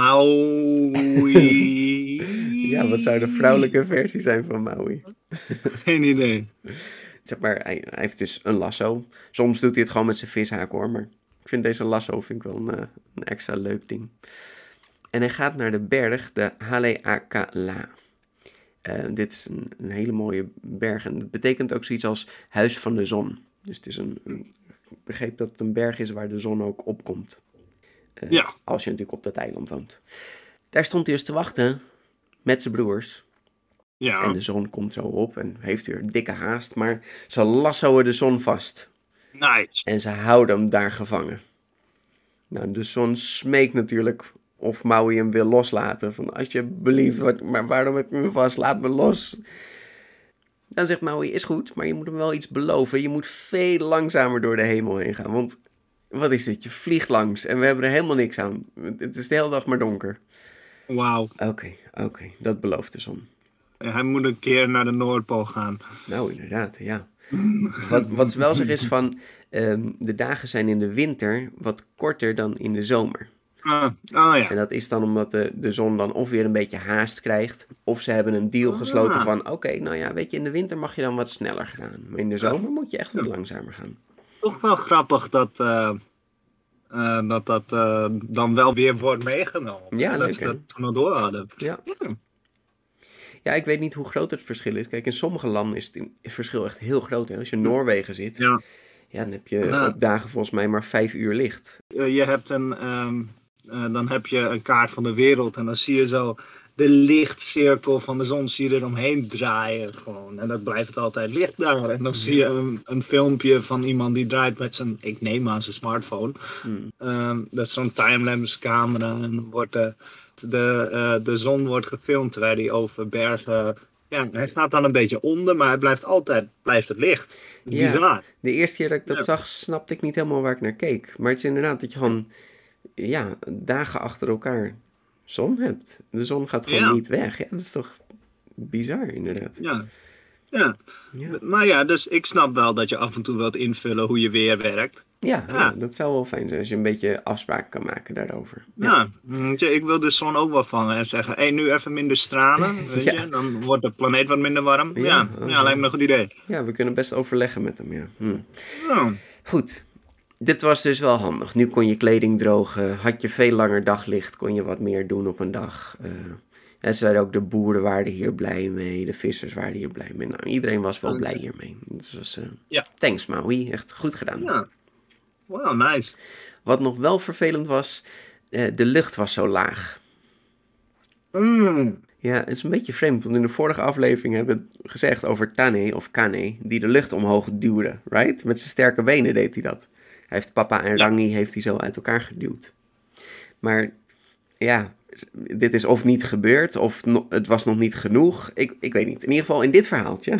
S2: Maui.
S1: Ja, wat zou de vrouwelijke versie zijn van Maui?
S2: Geen idee.
S1: Zeg maar, hij, hij heeft dus een lasso. Soms doet hij het gewoon met zijn vishaak, hoor. Maar ik vind deze lasso vind ik wel een, een extra leuk ding. En hij gaat naar de berg, de Haleakala. Uh, dit is een, een hele mooie berg. En dat betekent ook zoiets als huis van de zon. Dus het is een, een ik begreep dat het een berg is waar de zon ook opkomt. Uh,
S2: ja.
S1: Als je natuurlijk op dat eiland woont. Daar stond hij dus te wachten met zijn broers.
S2: Ja.
S1: En de zon komt zo op en heeft weer dikke haast. Maar ze lassoen de zon vast.
S2: Nice.
S1: En ze houden hem daar gevangen. Nou, de zon smeekt natuurlijk of Maui hem wil loslaten. Van alsjeblieft, wat, maar waarom heb je me vast? Laat me los. Dan zegt Maui, is goed, maar je moet hem wel iets beloven. Je moet veel langzamer door de hemel heen gaan. Want wat is dit? Je vliegt langs en we hebben er helemaal niks aan. Het is de hele dag maar donker.
S2: Wauw.
S1: Oké, okay, oké. Okay. Dat belooft de zon.
S2: Hij moet een keer naar de Noordpool gaan.
S1: Nou, inderdaad, ja. Wat, wat ze wel zeggen is van... Um, de dagen zijn in de winter wat korter dan in de zomer.
S2: Uh, oh ja.
S1: En dat is dan omdat de, de zon dan of weer een beetje haast krijgt... of ze hebben een deal gesloten
S2: ah.
S1: van... oké, okay, nou ja, weet je, in de winter mag je dan wat sneller gaan. Maar in de zomer moet je echt wat langzamer gaan.
S2: Toch wel grappig dat... Uh... Uh, dat dat uh, dan wel weer wordt meegenomen.
S1: Ja,
S2: dat
S1: leuk,
S2: ze dat toen al door hadden.
S1: Ja. ja. Ja, ik weet niet hoe groot het verschil is. Kijk, in sommige landen is het verschil echt heel groot. Hè? Als je in Noorwegen zit, ja. Ja, dan heb je ja. op dagen volgens mij maar vijf uur licht.
S2: Uh, je hebt een, um, uh, dan heb je een kaart van de wereld en dan zie je zo de lichtcirkel van de zon zie je eromheen draaien gewoon. En dat blijft altijd licht daar. En dan zie je een, een filmpje van iemand die draait met zijn, ik neem aan zijn smartphone. Hmm. Um, dat is zo'n timelapse camera en dan wordt de, de, uh, de zon wordt gefilmd terwijl hij over bergen... Ja, hij staat dan een beetje onder, maar het blijft altijd blijft het licht. Het
S1: ja,
S2: bizar.
S1: De eerste keer dat ik dat ja. zag, snapte ik niet helemaal waar ik naar keek. Maar het is inderdaad dat je gewoon ja, dagen achter elkaar zon hebt. De zon gaat gewoon ja. niet weg. Ja, dat is toch bizar, inderdaad.
S2: Ja. Ja. ja, maar ja, dus ik snap wel dat je af en toe wilt invullen hoe je weer werkt.
S1: Ja, ja.
S2: Ja.
S1: Dat zou wel fijn zijn als je een beetje afspraken kan maken daarover. Ja,
S2: Ja, weet je, ik wil de zon ook wel vangen en zeggen, hé, nu even minder stralen, weet
S1: ja.
S2: je, dan wordt de planeet wat minder warm.
S1: Ja,
S2: Ja,
S1: oh,
S2: ja, lijkt
S1: ja.
S2: me een goed idee.
S1: Ja, we kunnen best overleggen met hem, ja. Hm.
S2: Ja,
S1: Goed, dit was dus wel handig. Nu kon je kleding drogen, had je veel langer daglicht, kon je wat meer doen op een dag. Uh, en ze zeiden ook, de boeren waren hier blij mee, de vissers waren hier blij mee. Nou, iedereen was wel blij hiermee. Dus was, uh,
S2: Ja.
S1: Thanks Maui, echt goed gedaan.
S2: ja. Wow, nice.
S1: Wat nog wel vervelend was, uh, de lucht was zo laag.
S2: Mm.
S1: Ja, het is een beetje vreemd, want in de vorige aflevering hebben we het gezegd over Tane of Kane, die de lucht omhoog duwde, right? Met zijn sterke benen deed hij dat. Hij heeft papa en
S2: Ja.
S1: Rangi heeft hij zo uit elkaar geduwd. Maar ja, dit is of niet gebeurd, of no- het was nog niet genoeg. Ik, ik weet niet. In ieder geval in dit verhaaltje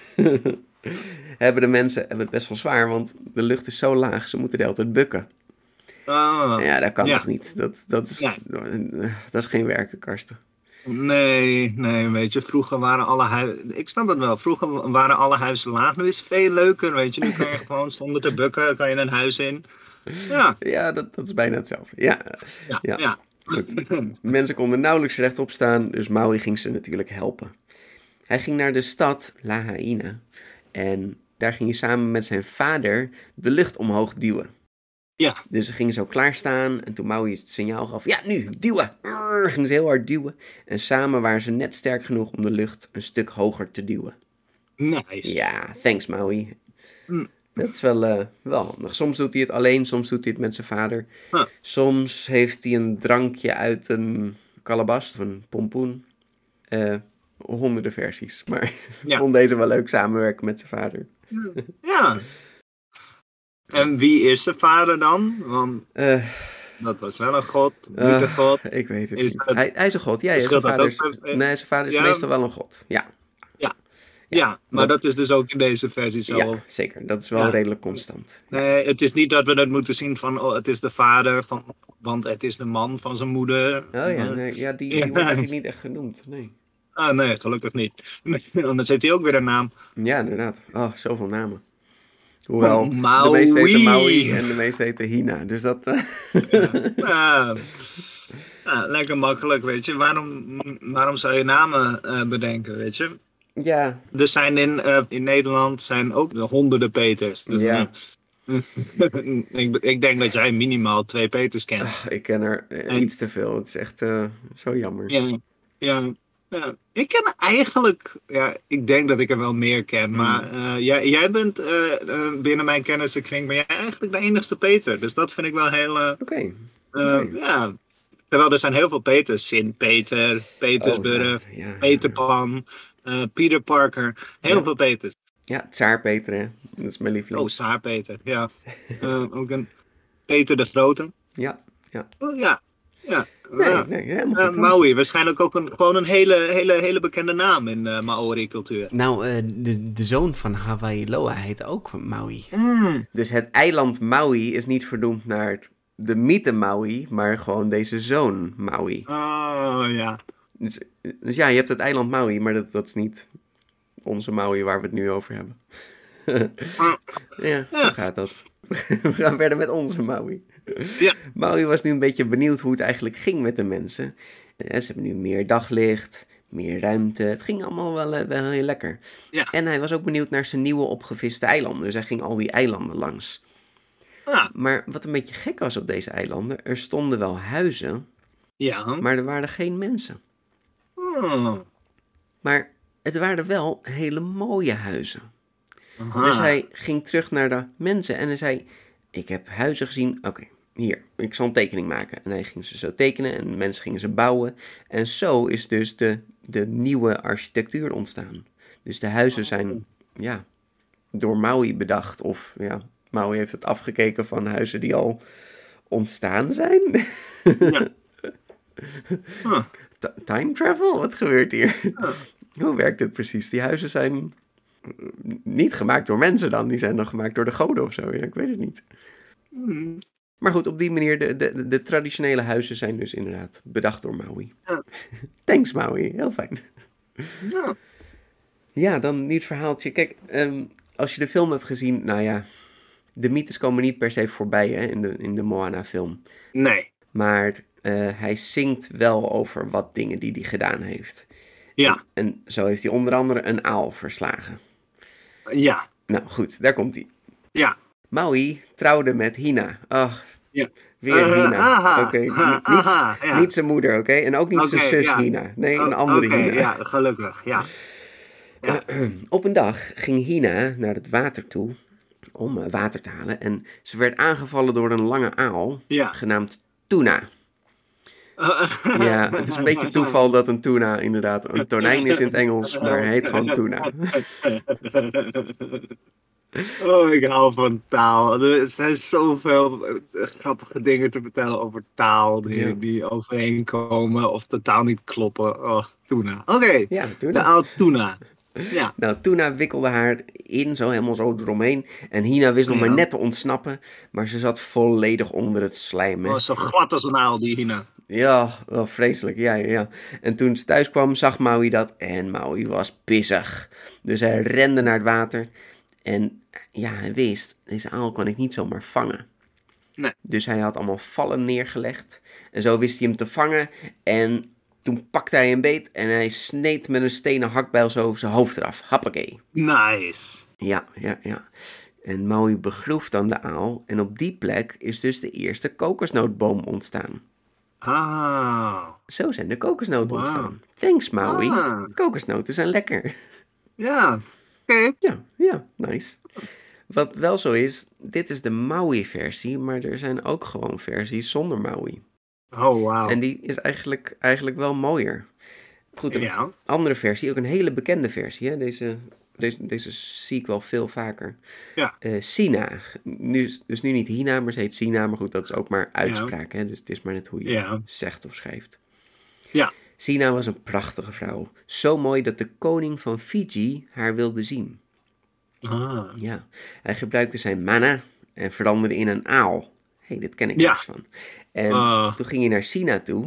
S1: hebben de mensen hebben het best wel zwaar, want de lucht is zo laag, ze moeten de hele tijd bukken.
S2: Ah,
S1: Ja, dat kan
S2: ja.
S1: toch niet? Dat, dat, is,
S2: Ja.
S1: dat is geen werken, Karsten.
S2: Nee, nee, weet je, vroeger waren alle huizen, ik snap het wel, vroeger waren alle huizen laag, nu is het veel leuker, weet je, nu kan je gewoon zonder te bukken, kan je een huis in. Ja,
S1: Ja, dat, dat is bijna hetzelfde. Ja,
S2: ja,
S1: Ja.
S2: ja.
S1: goed. Mensen konden nauwelijks rechtop staan, dus Maui ging ze natuurlijk helpen. Hij ging naar de stad Lahaina en daar ging hij samen met zijn vader de lucht omhoog duwen.
S2: Ja.
S1: Dus ze gingen zo klaarstaan en toen Maui het signaal gaf, ja nu, duwen! Arr, gingen ze heel hard duwen en samen waren ze net sterk genoeg om de lucht een stuk hoger te duwen.
S2: Nice.
S1: Ja, thanks Maui.
S2: Mm.
S1: Dat is wel, uh, wel handig. Soms doet hij het alleen, soms doet hij het met zijn vader.
S2: Huh.
S1: Soms heeft hij een drankje uit een kalabast of een pompoen. Uh, honderden versies. Maar ik
S2: Ja.
S1: vond deze wel leuk samenwerken met zijn vader.
S2: Ja. En wie is zijn vader dan? Want
S1: Uh,
S2: dat was wel een god, niet
S1: uh,
S2: een god.
S1: ik weet het
S2: Is
S1: niet.
S2: dat-
S1: Hij, hij is een god, ja. ja, zijn
S2: Verschilt dat
S1: vader is,
S2: ook, eh,
S1: nee, zijn vader is
S2: ja.
S1: meestal wel een god. Ja,
S2: Ja, maar
S1: dat-
S2: dat, is dus ook in deze versie zo.
S1: ja zeker. Dat is wel
S2: Ja.
S1: redelijk constant. Ja.
S2: Nee, het is niet dat we dat moeten zien van, oh, het is de vader, van, want het is de man van zijn moeder.
S1: Oh ja,
S2: Eh,
S1: nee, ja die, die
S2: Ja.
S1: wordt eigenlijk niet echt genoemd. Nee.
S2: Ah, nee, gelukkig niet. Anders heeft hij ook weer een naam.
S1: Ja, inderdaad. Oh, zoveel namen. Hoewel, de
S2: Maui.
S1: meeste heten Maui en de meeste heten Hina. Dus dat... Uh...
S2: Ja. Ja, lekker makkelijk, weet je. Waarom, waarom zou je namen eh, bedenken, weet je?
S1: ja,
S2: Er zijn in, eh, in Nederland zijn ook honderden Peters. Dus,
S1: Ja.
S2: eh, ik, ik denk dat jij minimaal twee Peters kent.
S1: ach, ik ken er uh,
S2: En-
S1: iets te veel. Het is echt uh, zo jammer.
S2: Ja, ja, ja. Ik ken eigenlijk, ja, ik denk dat ik er wel meer ken,
S1: Hmm.
S2: maar eh, jij, jij bent eh, eh, binnen mijn kennissenkring, ben jij eigenlijk de enigste Peter. Dus dat vind ik wel heel, eh,
S1: Oké.
S2: eh,
S1: Oké.
S2: ja. Terwijl er zijn heel veel Peters, Sint-Peter, Petersburg,
S1: Oh, ja. Ja,
S2: Peter Pan, eh, Peter Parker, heel
S1: Ja.
S2: veel Peters.
S1: Ja, Tsaar Peter, hè. Dat is mijn
S2: Oh,
S1: lieveling.
S2: Saar Peter, ja. Eh, ook een Peter de Grote.
S1: Ja.
S2: Oh, ja, ja.
S1: Nee,
S2: Ja.
S1: nee, helemaal
S2: Eh,
S1: goed.
S2: Maui, waarschijnlijk ook een, gewoon een hele, hele, hele bekende naam in uh, Maori-cultuur.
S1: Nou, uh, de, de zoon van Hawaii Loa heet ook Maui. Dus het eiland Maui is niet vernoemd naar de mythe Maui, maar gewoon deze zoon Maui.
S2: Oh, ja.
S1: Dus, dus ja, je hebt het eiland Maui, maar dat, dat is niet onze Maui waar we het nu over hebben. Ja, zo gaat dat. We gaan verder met onze Maui.
S2: Ja.
S1: Maui was nu een beetje benieuwd hoe het eigenlijk ging met de mensen. En ze hebben nu meer daglicht, meer ruimte. Het ging allemaal wel, uh, wel heel lekker.
S2: Ja.
S1: En hij was ook benieuwd naar zijn nieuwe opgeviste eilanden. Dus hij ging al die eilanden langs.
S2: Ah,
S1: Maar wat een beetje gek was op deze eilanden, er stonden wel huizen,
S2: ja.
S1: maar er waren geen mensen.
S2: Oh.
S1: Maar het waren wel hele mooie huizen.
S2: Aha.
S1: Dus hij ging terug naar de mensen en hij zei, ik heb huizen gezien, oké, hier, ik zal een tekening maken. En hij ging ze zo tekenen en mensen gingen ze bouwen. En zo is dus de, de nieuwe architectuur ontstaan. Dus de huizen zijn, ja, door Maui bedacht. Of ja, Maui heeft het afgekeken van huizen die al ontstaan zijn.
S2: Ja. Huh.
S1: T- time travel? Wat gebeurt hier?
S2: Ja.
S1: Hoe werkt dit precies? Die huizen zijn niet gemaakt door mensen dan. Die zijn dan gemaakt door de goden of zo. Ja, ik weet het niet.
S2: Hmm.
S1: Maar goed, op die manier, de, de, de traditionele huizen zijn dus inderdaad bedacht door Maui.
S2: Ja.
S1: Thanks Maui, heel fijn.
S2: Ja.
S1: Ja, dan niet verhaaltje. Kijk, um, als je de film hebt gezien, nou ja, de mythes komen niet per se voorbij hè, in, de, in de Moana-film.
S2: Nee.
S1: Maar uh, hij zingt wel over wat dingen die hij gedaan heeft.
S2: Ja.
S1: En, en zo heeft hij onder andere een aal verslagen.
S2: Ja.
S1: Nou goed, daar komt hij.
S2: Ja.
S1: Maui trouwde met Hina. Oh,
S2: ja.
S1: weer
S2: uh,
S1: Hina. Oké, okay. niet,
S2: ja.
S1: niet zijn moeder, oké? Okay? En ook niet okay, zijn zus ja. Hina. Nee, een andere
S2: okay,
S1: Hina.
S2: Ja, gelukkig, ja.
S1: ja. Op een dag ging Hina naar het water toe om uh, water te halen. En ze werd aangevallen door een lange aal,
S2: ja.
S1: genaamd Tuna. Ja, het is een beetje toeval dat een tuna inderdaad een tonijn is in het Engels, maar hij heet gewoon tuna.
S2: Oh, ik hou van taal. Er zijn zoveel grappige dingen te vertellen over taal die, ja. die overheen komen of totaal niet kloppen. Oh, tuna. Oké, okay.
S1: Ja, tuna.
S2: De oud tuna. Ja.
S1: Nou, Tuna wikkelde haar in, zo helemaal zo eromheen. En Hina wist nog ja. maar net te ontsnappen, maar ze zat volledig onder het slijm.
S2: Oh, zo glad als een aal, die Hina.
S1: Ja, wel vreselijk, ja, ja, ja. En toen ze thuis kwam, zag Maui dat en Maui was pissig. Dus hij rende naar het water en ja, hij wist, deze aal kan ik niet zomaar vangen.
S2: Nee.
S1: Dus hij had allemaal vallen neergelegd en zo wist hij hem te vangen en toen pakte hij een beet en hij sneed met een stenen hakbijl zo zijn hoofd eraf. Hoppakee.
S2: Nice.
S1: Ja, ja, ja. En Maui begroef dan de aal en op die plek is dus de eerste kokosnootboom ontstaan.
S2: Ah.
S1: Zo zijn de kokosnoten
S2: wow.
S1: ontstaan. Thanks, Maui.
S2: Ah.
S1: Kokosnoten zijn lekker.
S2: Ja, oké. Okay.
S1: Ja, ja, nice. Wat wel zo is, dit is de Maui-versie, maar er zijn ook gewoon versies zonder Maui.
S2: Oh, wow.
S1: En die is eigenlijk, eigenlijk wel mooier. Goed, een
S2: ja.
S1: andere versie, ook een hele bekende versie. Hè? Deze, deze, deze zie ik wel veel vaker.
S2: Ja.
S1: Uh, Sina. Nu, dus nu niet Hina, maar ze heet Sina. Maar goed, dat is ook maar uitspraak.
S2: Ja.
S1: Hè? Dus het is maar net hoe je
S2: ja.
S1: het zegt of schrijft.
S2: Ja.
S1: Sina was een prachtige vrouw. Zo mooi dat de koning van Fiji haar wilde zien.
S2: Ah.
S1: Ja. Hij gebruikte zijn mana en veranderde in een aal. Hé, hey, dit ken ik
S2: ja.
S1: niks van. En uh. toen ging hij naar Sina toe.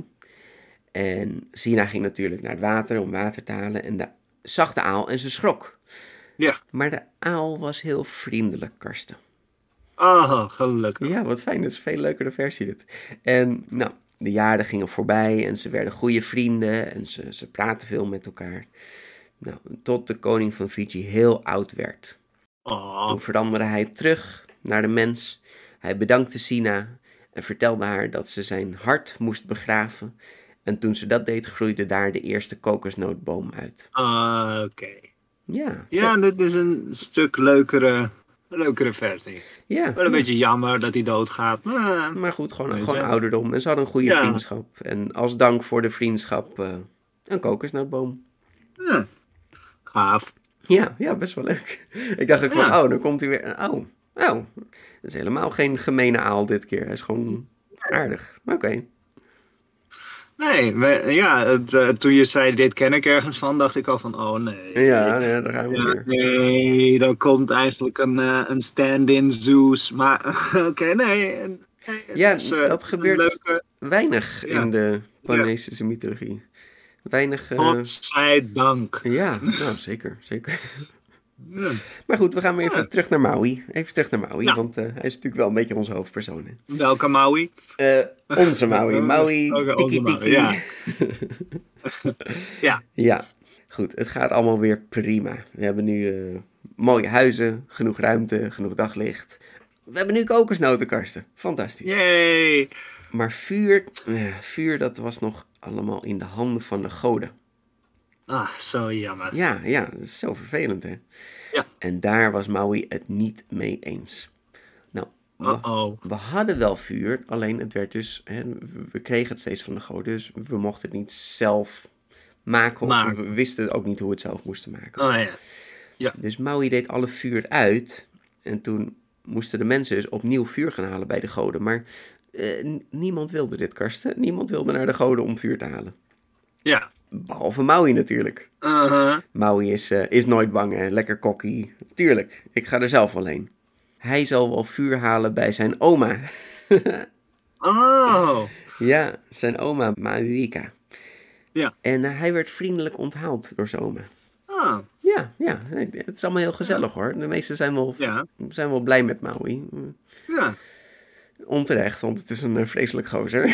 S1: En Sina ging natuurlijk naar het water om water te halen. En de, zag de aal en ze schrok.
S2: Ja.
S1: Maar de aal was heel vriendelijk, Karsten.
S2: Ah, gelukkig.
S1: Ja, wat fijn. Dat is een veel leukere versie dit. En nou, de jaren gingen voorbij en ze werden goede vrienden. En ze, ze praten veel met elkaar. Nou, tot de koning van Fiji heel oud werd.
S2: Oh.
S1: Toen veranderde hij terug naar de mens. Hij bedankte Sina en vertelde haar dat ze zijn hart moest begraven. En toen ze dat deed, groeide daar de eerste kokosnootboom uit.
S2: Ah, oké. Okay.
S1: Ja.
S2: Ja,
S1: dat...
S2: dit is een stuk leukere, leukere versie.
S1: Ja.
S2: Wel een
S1: ja.
S2: beetje jammer dat hij doodgaat. Maar,
S1: maar goed, gewoon, gewoon ouderdom. En ze hadden een goede ja. vriendschap. En als dank voor de vriendschap uh, een kokosnootboom.
S2: Ja. Gaaf.
S1: Ja, ja, best wel leuk. Ik dacht ook ja. van, oh, dan komt hij weer. Oh, oh. Dat is helemaal geen gemene aal dit keer. Hij is gewoon aardig. Oké. Okay.
S2: Nee, we, ja, het, uh, toen je zei, dit ken ik ergens van, dacht ik al van, oh nee.
S1: Ja, nee, daar gaan we
S2: ja,
S1: weer.
S2: Nee, dan komt eigenlijk een, uh, een stand-in Zeus, maar oké, okay, nee. nee
S1: ja,
S2: is, uh,
S1: dat gebeurt leuke... weinig ja. in de Polynesische ja. mythologie. Weinig... Uh...
S2: Godzijdank.
S1: Ja, nou, zeker, zeker. Ja. Maar goed, we gaan weer even ja. terug naar Maui. Even terug naar Maui, ja. want uh, hij is natuurlijk wel een beetje onze hoofdpersoon. Hè.
S2: Welke Maui?
S1: Uh, onze Maui. Maui,
S2: okay,
S1: tiki tiki.
S2: Ja. ja.
S1: Ja, goed. Het gaat allemaal weer prima. We hebben nu uh, mooie huizen, genoeg ruimte, genoeg daglicht. We hebben nu kokosnotenkarsten. Fantastisch.
S2: Yay!
S1: Maar vuur, uh, vuur, dat was nog allemaal in de handen van de goden.
S2: Ah, zo jammer.
S1: Ja, ja, dat is zo vervelend, hè?
S2: Ja.
S1: En daar was Maui het niet mee eens. Nou, we, we hadden wel vuur, alleen het werd dus... Hè, we kregen het steeds van de goden, dus we mochten het niet zelf maken.
S2: Maar.
S1: Of we wisten ook niet hoe we het zelf moesten maken.
S2: Oh ja. Ja.
S1: Dus Maui deed alle vuur uit. En toen moesten de mensen dus opnieuw vuur gaan halen bij de goden. Maar uh, niemand wilde dit, Karsten. Niemand wilde naar de goden om vuur te halen.
S2: Ja.
S1: Behalve Maui natuurlijk.
S2: Uh-huh.
S1: Maui is, uh, is nooit bang, hè? Lekker kokkie. Tuurlijk, ik ga er zelf wel heen. Hij zal wel vuur halen bij zijn oma.
S2: Oh.
S1: Ja, zijn oma Mauika.
S2: Ja.
S1: En uh, hij werd vriendelijk onthaald door zijn oma.
S2: Oh.
S1: Ja, ja, het is allemaal heel gezellig hoor. De meesten zijn wel,
S2: Ja.
S1: zijn wel blij met Maui.
S2: Ja.
S1: Onterecht, want het is een uh, vreselijk gozer.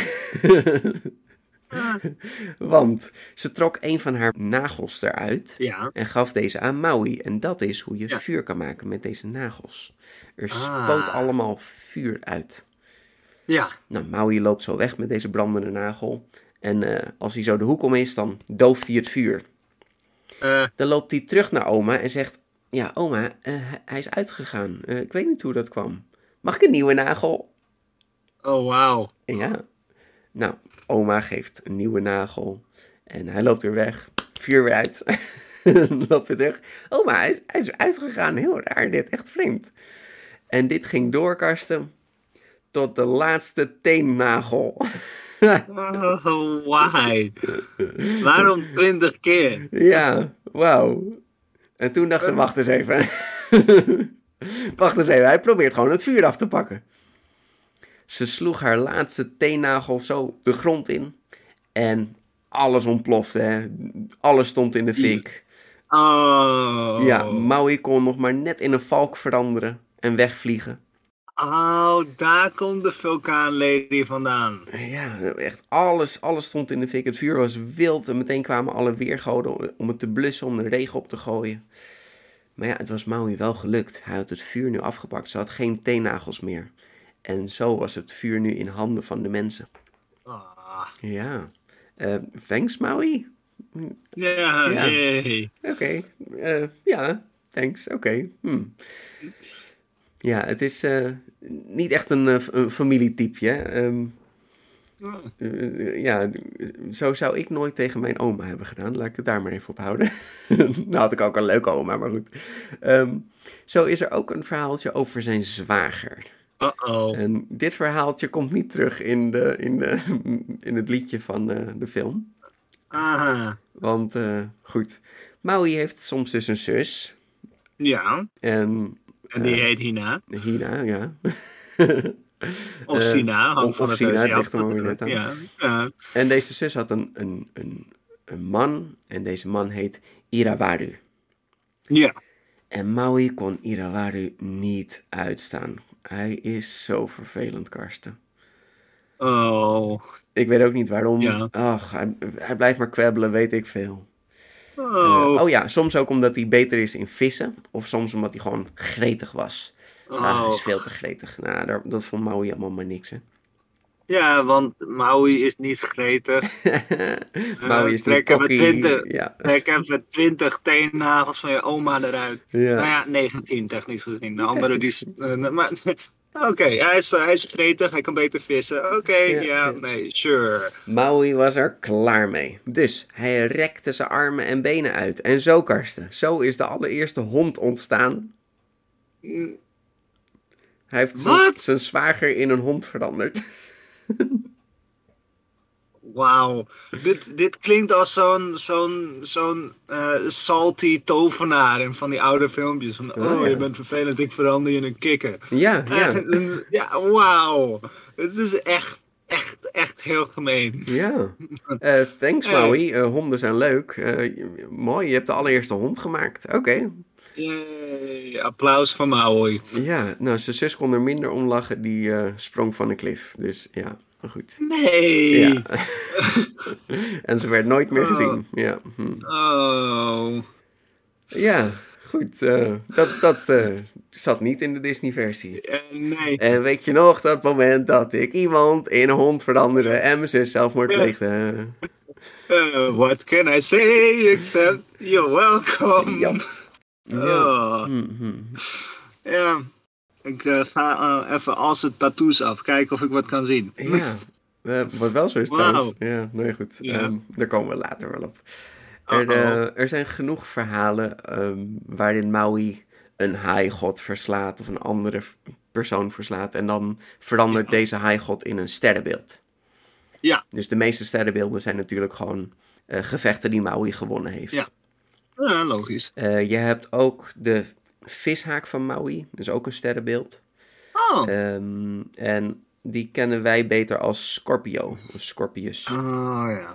S2: Ja.
S1: Want ze trok een van haar nagels eruit
S2: Ja.
S1: en gaf deze aan Maui. En dat is hoe je
S2: Ja.
S1: vuur kan maken met deze nagels. Er
S2: Ah.
S1: spoot allemaal vuur uit.
S2: Ja.
S1: Nou, Maui loopt zo weg met deze brandende nagel. En uh, als hij zo de hoek om is, dan dooft hij het vuur.
S2: Uh.
S1: Dan loopt hij terug naar oma en zegt... Ja, oma, uh, hij is uitgegaan. Uh, ik weet niet hoe dat kwam. Mag ik een nieuwe nagel?
S2: Oh, wauw.
S1: Ja. Nou, oma geeft een nieuwe nagel. En hij loopt weer weg. Vuur weer uit. Loopt weer terug. Oma, hij is, hij is uitgegaan. Heel raar dit. Echt vreemd. En dit ging door, Karsten. Tot de laatste teennagel.
S2: Oh, why? Waarom twintig keer?
S1: Ja, wauw. En toen dacht ze, wacht eens even. Wacht eens even, hij probeert gewoon het vuur af te pakken. Ze sloeg haar laatste teennagel zo de grond in. En alles ontplofte, hè. Alles stond in de fik.
S2: Oh.
S1: Ja, Maui kon nog maar net in een valk veranderen en wegvliegen.
S2: Oh, daar komt de vulkaanlady vandaan.
S1: Ja, echt alles, alles stond in de fik. Het vuur was wild en meteen kwamen alle weergoden om het te blussen, om de regen op te gooien. Maar ja, het was Maui wel gelukt. Hij had het vuur nu afgepakt. Ze had geen teennagels meer. En zo was het vuur nu in handen van de mensen.
S2: Ah.
S1: Ja. Uh, thanks, Maui?
S2: Ja,
S1: ja.
S2: nee.
S1: Oké. Okay. Uh, ja, thanks. Oké. Okay. Hmm. Ja, het is uh, niet echt een, een familietype. Um, oh. uh, ja, zo zou ik nooit tegen mijn oma hebben gedaan. Laat ik het daar maar even op houden. Nou had ik ook een leuke oma, maar goed. Um, zo is er ook een verhaaltje over zijn zwager.
S2: Uh-oh.
S1: En dit verhaaltje komt niet terug in, de, in, de, in het liedje van uh, de film.
S2: Aha.
S1: Want, uh, goed, Maui heeft soms dus een zus.
S2: Ja.
S1: En...
S2: En die uh, heet Hina.
S1: Hina, ja.
S2: Of uh, Sina.
S1: Of, of Sina, het ligt er maar weer net aan.
S2: Ja. Uh.
S1: En deze zus had een, een, een, een man. En deze man heet Irawaru.
S2: Ja.
S1: En Maui kon Irawaru niet uitstaan. Hij is zo vervelend, Karsten.
S2: Oh.
S1: Ik weet ook niet waarom.
S2: Ja.
S1: Ach, hij, hij blijft maar kwebbelen, weet ik veel.
S2: Oh.
S1: Uh, oh ja, soms ook omdat hij beter is in vissen. Of soms omdat hij gewoon gretig was.
S2: Oh.
S1: Ah, hij is veel te gretig. Nou, daar, dat vond Maui allemaal maar niks, hè.
S2: Ja, want Maui is niet gretig.
S1: Maui
S2: uh,
S1: is niet kokkie. Ja.
S2: Trek even twintig teennagels van je oma eruit.
S1: Ja.
S2: Nou ja, negentien technisch gezien. De andere die... Uh, maar... Oké, okay, hij, is, hij is gretig, hij kan beter vissen. Oké, okay, ja, ja, nee, sure.
S1: Maui was er klaar mee. Dus hij rekte zijn armen en benen uit. En zo, Karsten, zo is de allereerste hond ontstaan.
S2: Mm.
S1: Hij heeft zijn zwager in een hond veranderd.
S2: Wauw, dit, dit klinkt als zo'n zo'n zo'n uh, salty tovenaar in van die oude filmpjes. Van, oh, oh ja. Je bent vervelend, ik verander je in een kikker.
S1: Ja, ja.
S2: Uh, ja, wauw. Het is echt, echt, echt heel gemeen.
S1: Ja. Uh, thanks, Maui. Uh, honden zijn leuk. Uh, mooi, je hebt de allereerste hond gemaakt. Oké. Okay.
S2: Yay, applaus voor Maui.
S1: Ja, nou, zijn zus kon er minder om lachen. Die uh, sprong van een klif. Dus ja. Maar goed.
S2: Nee!
S1: Ja. En ze werd nooit meer
S2: oh.
S1: gezien. Ja. Hm.
S2: Oh.
S1: Ja, goed. Uh, dat dat uh, zat niet in de Disney-versie.
S2: Uh, nee.
S1: En weet je nog dat moment dat ik iemand in een hond veranderde en mijn zus zelfmoord pleegde?
S2: Uh, what can I say except you're welcome?
S1: Ja.
S2: Oh.
S1: Mm-hmm.
S2: Ja. Ik uh, ga uh, even al zijn tattoos af, kijken of ik wat kan zien.
S1: Ja, uh, wat wel zo is
S2: wow.
S1: trouwens. Ja, nee goed.
S2: Ja.
S1: Um, daar komen we later wel op. Er, uh, er zijn genoeg verhalen um, waarin Maui een haaigod verslaat of een andere persoon verslaat. En dan verandert ja. deze haaigod in een sterrenbeeld.
S2: Ja.
S1: Dus de meeste sterrenbeelden zijn natuurlijk gewoon uh, gevechten die Maui gewonnen heeft.
S2: Ja, ja logisch.
S1: Uh, je hebt ook de vishaak van Maui, dus ook een sterrenbeeld.
S2: Oh.
S1: Um, en die kennen wij beter als Scorpio, of Scorpius.
S2: Oh ja.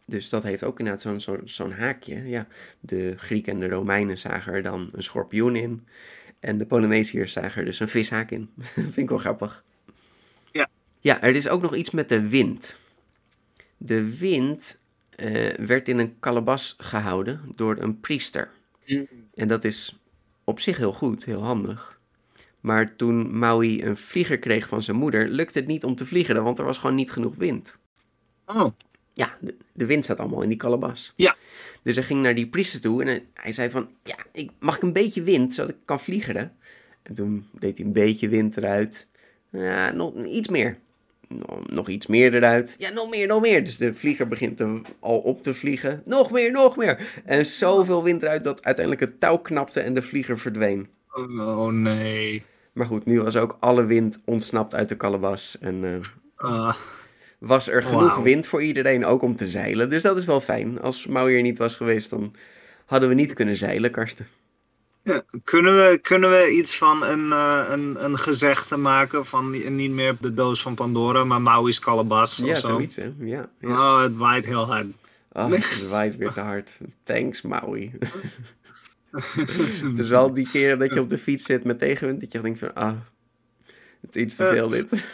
S1: Dus dat heeft ook inderdaad zo'n, zo'n, zo'n haakje. Ja, de Grieken en de Romeinen zagen er dan een schorpioen in. En de Polynesiërs zagen er dus een vishaak in. Vind ik wel grappig.
S2: Ja.
S1: Ja, er is ook nog iets met de wind. De wind uh, werd in een kalebas gehouden door een priester.
S2: Mm.
S1: En dat is op zich heel goed, heel handig. Maar toen Maui een vlieger kreeg van zijn moeder, lukte het niet om te vliegen, want er was gewoon niet genoeg wind.
S2: Oh.
S1: Ja, de, de wind zat allemaal in die kalebas.
S2: Ja.
S1: Dus hij ging naar die priester toe en hij, hij zei van, ja, ik, mag ik een beetje wind, zodat ik kan vliegen? En toen deed hij een beetje wind eruit. Ja, nog iets meer. Nog, nog iets meer eruit. Ja, nog meer, nog meer. Dus de vlieger begint te, al op te vliegen. Nog meer, nog meer. En zoveel wind eruit dat uiteindelijk het touw knapte en de vlieger verdween.
S2: Oh nee.
S1: Maar goed, nu was ook alle wind ontsnapt uit de kalebas. En uh,
S2: uh,
S1: was er genoeg
S2: wow.
S1: wind voor iedereen, ook om te zeilen. Dus dat is wel fijn. Als Maui er niet was geweest, dan hadden we niet kunnen zeilen, Karsten.
S2: Ja, kunnen, we, kunnen we iets van een, uh, een, een gezegde maken van niet meer de doos van Pandora, maar Maui's kalebas
S1: Ja,
S2: of zo?
S1: zoiets, hè. Ja, ja.
S2: Oh, het waait heel hard.
S1: Oh, het waait weer te hard. Thanks, Maui. Het is wel die keren dat je op de fiets zit met tegenwind, dat je denkt van, ah, het is iets te veel dit.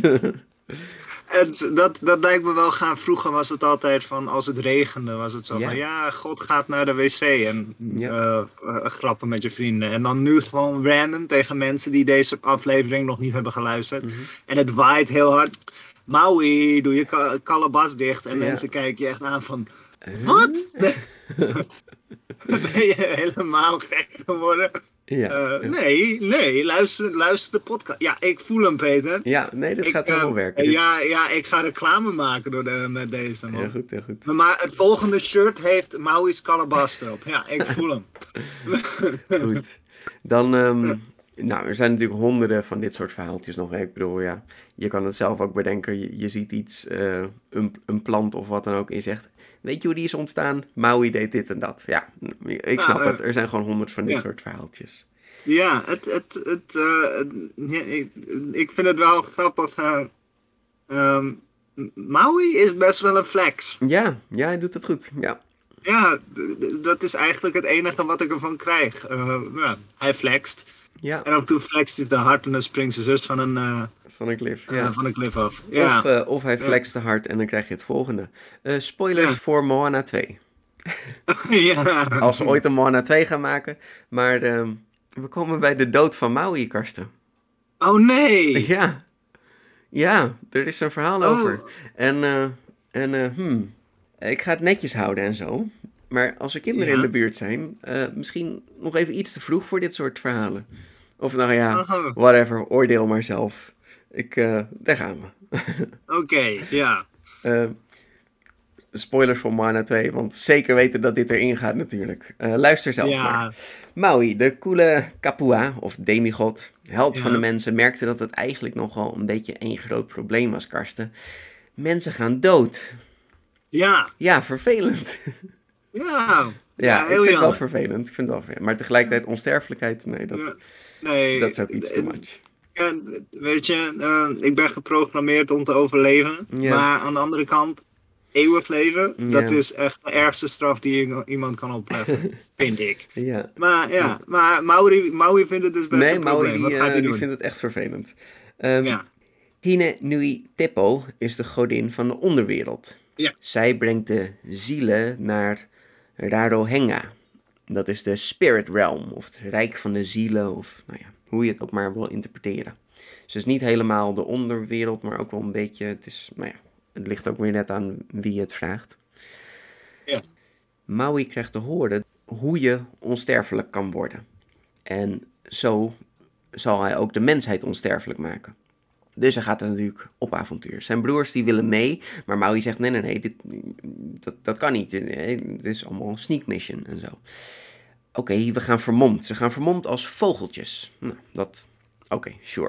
S2: Het, dat, dat lijkt me wel gaan. Vroeger was het altijd van, als het regende, was het zo
S1: Ja.
S2: van, ja, God gaat naar de wc en
S1: Ja.
S2: uh, uh, grappen met je vrienden. En dan nu gewoon random tegen mensen die deze aflevering nog niet hebben geluisterd.
S1: Mm-hmm.
S2: En het waait heel hard. Maui, doe je ka- kalebas dicht. En
S1: Ja.
S2: mensen kijken je echt aan van,
S1: Huh?
S2: wat? Ben je helemaal gek geworden?
S1: Ja.
S2: Uh, nee, nee, luister, luister de podcast. Ja, ik voel hem, Peter.
S1: Ja, nee, dit
S2: Ik,
S1: gaat
S2: uh,
S1: helemaal werken.
S2: uh,
S1: Dit-
S2: ja, ja, ik ga reclame maken door de, met deze, man.
S1: Heel goed, heel goed.
S2: Maar het volgende shirt heeft Maui's Calabas erop. Ja, ik voel hem.
S1: Goed. Dan, um, nou, er zijn natuurlijk honderden van dit soort verhaaltjes nog. Hè. Ik bedoel, ja, je kan het zelf ook bedenken. Je, je ziet iets, uh, een, een plant of wat dan ook. En je zegt, weet je hoe die is ontstaan? Maui deed dit en dat. Ja, ik snap
S2: Ah, uh,
S1: het. Er zijn gewoon honderd van dit
S2: ja.
S1: soort verhaaltjes.
S2: Ja, het, het, het, uh, het ja, ik, ik vind het wel grappig. Uh, um, Maui is best wel een flex.
S1: Ja, ja, hij doet het goed. Ja.
S2: Ja, d- d- dat is eigenlijk het enige wat ik ervan krijg. Uh, ja, hij flext.
S1: Ja,
S2: En af en toe flext hij te hard en dan springt zijn zus van een, uh,
S1: van een cliff.
S2: uh,
S1: Ja.
S2: van een cliff af. Ja.
S1: Of, uh, of hij flext te hard en dan krijg je het volgende. Uh, spoilers
S2: Ja.
S1: voor Moana twee.
S2: ja.
S1: Als ze ooit een Moana twee gaan maken. Maar uh, we komen bij de dood van Maui, Karsten.
S2: Oh nee!
S1: Ja. Ja, er is een verhaal
S2: Oh.
S1: over. En, uh, en uh, hmm, ik ga het netjes houden en zo. Maar als er kinderen
S2: Ja.
S1: in de buurt zijn, uh, misschien nog even iets te vroeg voor dit soort verhalen. Of nou ja,
S2: Oh.
S1: whatever, oordeel maar zelf. Ik, uh, daar gaan we.
S2: Oké, okay, ja.
S1: Uh, spoilers voor Moana twee, want zeker weten dat dit erin gaat natuurlijk. Uh, luister zelf
S2: Ja.
S1: maar. Maui, de coole Kapua, of demigod, held
S2: Ja.
S1: van de mensen, merkte dat het eigenlijk nogal een beetje één groot probleem was, Karsten. Mensen gaan dood.
S2: Ja.
S1: Ja, vervelend.
S2: Ja.
S1: Ja, ik
S2: heel
S1: vind het wel
S2: jammer.
S1: vervelend. Ik vind het wel vervelend. Maar tegelijkertijd onsterfelijkheid, nee, dat,
S2: Ja. Nee.
S1: dat is ook iets too much.
S2: Ja, weet je, uh, ik ben geprogrammeerd om te overleven.
S1: Ja.
S2: Maar aan de andere kant, eeuwig leven,
S1: Ja.
S2: dat is echt de ergste straf die i- iemand kan opleggen, vind ik.
S1: Ja.
S2: Maar ja,
S1: Ja.
S2: maar Maui, Maui vindt het dus best
S1: Nee,
S2: een
S1: Maui
S2: probleem.
S1: die,
S2: Wat gaat
S1: uh,
S2: hij
S1: die
S2: doen?
S1: vindt het echt vervelend. Um,
S2: Ja.
S1: Hine Nui Teppo is de godin van de onderwereld.
S2: Ja.
S1: Zij brengt de zielen naar Rarohenga. Dat is de spirit realm, of het rijk van de zielen, of nou ja, hoe je het ook maar wil interpreteren. Dus het is niet helemaal de onderwereld, maar ook wel een beetje, het is, nou ja, het ligt ook weer net aan wie het vraagt.
S2: Ja.
S1: Maui krijgt te horen hoe je onsterfelijk kan worden. En zo zal hij ook de mensheid onsterfelijk maken. Dus hij gaat er natuurlijk op avontuur. Zijn broers die willen mee, maar Maui zegt nee, nee, nee, dit, dat, dat kan niet. Dit is allemaal een sneak mission en zo. Oké, okay, we gaan vermomd. Ze gaan vermomd als vogeltjes. Nou, dat, oké, okay, sure.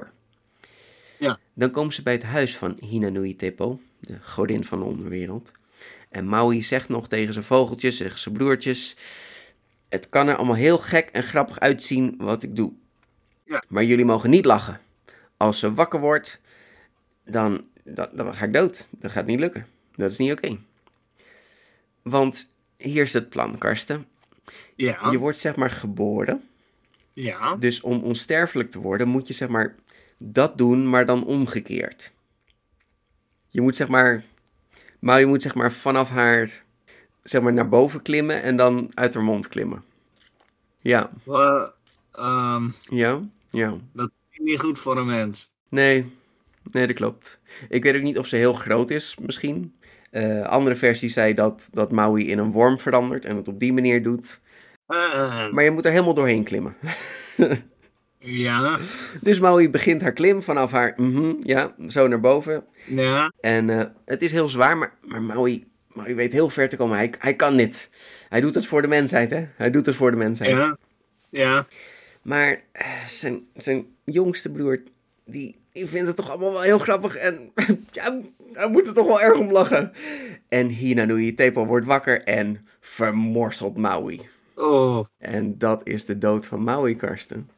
S2: Ja.
S1: Dan komen ze bij het huis van Hina Nui Teppo, de godin van de onderwereld. En Maui zegt nog tegen zijn vogeltjes, tegen zijn broertjes, het kan er allemaal heel gek en grappig uitzien wat ik doe.
S2: Ja.
S1: Maar jullie mogen niet lachen. Als ze wakker wordt, dan, dan, dan ga ik dood. Dat gaat niet lukken. Dat is niet oké. Okay. Want hier is het plan, Karsten.
S2: Ja.
S1: Je wordt zeg maar geboren.
S2: Ja.
S1: Dus om onsterfelijk te worden moet je zeg maar dat doen, maar dan omgekeerd. Je moet zeg maar... Maar je moet zeg maar vanaf haar... zeg maar naar boven klimmen en dan uit haar mond klimmen. Ja.
S2: Well, um,
S1: Ja? Ja.
S2: dat is niet goed voor een mens.
S1: Nee. Nee, dat klopt. Ik weet ook niet of ze heel groot is, misschien. Uh, andere versie zei dat, dat Maui in een worm verandert en het op die manier doet.
S2: Uh,
S1: Maar je moet er helemaal doorheen klimmen.
S2: ja.
S1: Dus Maui begint haar klim vanaf haar, mm-hmm, ja, zo naar boven.
S2: Ja.
S1: En uh, het is heel zwaar, maar, maar Maui, Maui weet heel ver te komen. Hij, hij kan dit. Hij doet het voor de mensheid, hè? Hij doet het voor de mensheid.
S2: Ja. Ja.
S1: Maar uh, zijn, zijn jongste broer, die, die vindt het toch allemaal wel heel grappig. En ja, hij moet er toch wel erg om lachen. En Hinanui Tepo wordt wakker en vermorselt Maui.
S2: Oh.
S1: En dat is de dood van Maui, Karsten.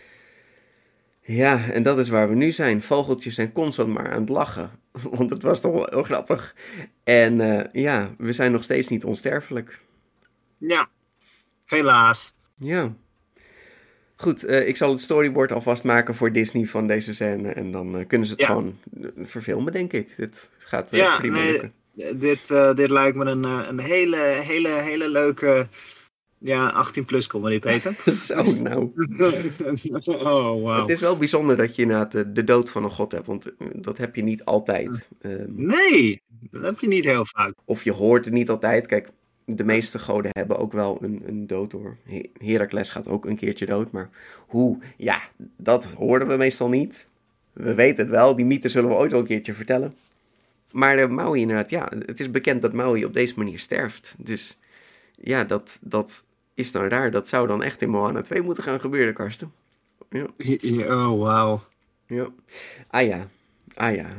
S1: Ja, en dat is waar we nu zijn. Vogeltjes zijn constant maar aan het lachen. Want het was toch wel heel grappig. En uh, ja, we zijn nog steeds niet onsterfelijk.
S2: Ja. Helaas.
S1: Ja. Goed, uh, ik zal het storyboard alvast maken voor Disney van deze scène. En dan uh, kunnen ze het
S2: ja.
S1: gewoon verfilmen, denk ik. Dit gaat uh,
S2: ja,
S1: prima
S2: nee,
S1: lukken.
S2: Dit, uh, dit lijkt me een, een hele, hele, hele leuke... Ja, achttien plus comedy, Peter.
S1: Zo, nou.
S2: Oh, wow.
S1: Het is wel bijzonder dat je inderdaad de, de dood van een god hebt, want dat heb je niet altijd. Um,
S2: nee, dat heb je niet heel vaak.
S1: Of je hoort het niet altijd. Kijk, de meeste goden hebben ook wel een, een dood hoor. Heracles gaat ook een keertje dood, maar hoe? Ja, dat hoorden we meestal niet. We weten het wel, die mythe zullen we ooit wel een keertje vertellen. Maar de Maui inderdaad, ja, het is bekend dat Maui op deze manier sterft. Dus ja, dat... dat is dan raar. Dat zou dan echt in Moana twee moeten gaan gebeuren, Karsten. Ja.
S2: Oh, wauw.
S1: Ja. Ah ja. Ah ja.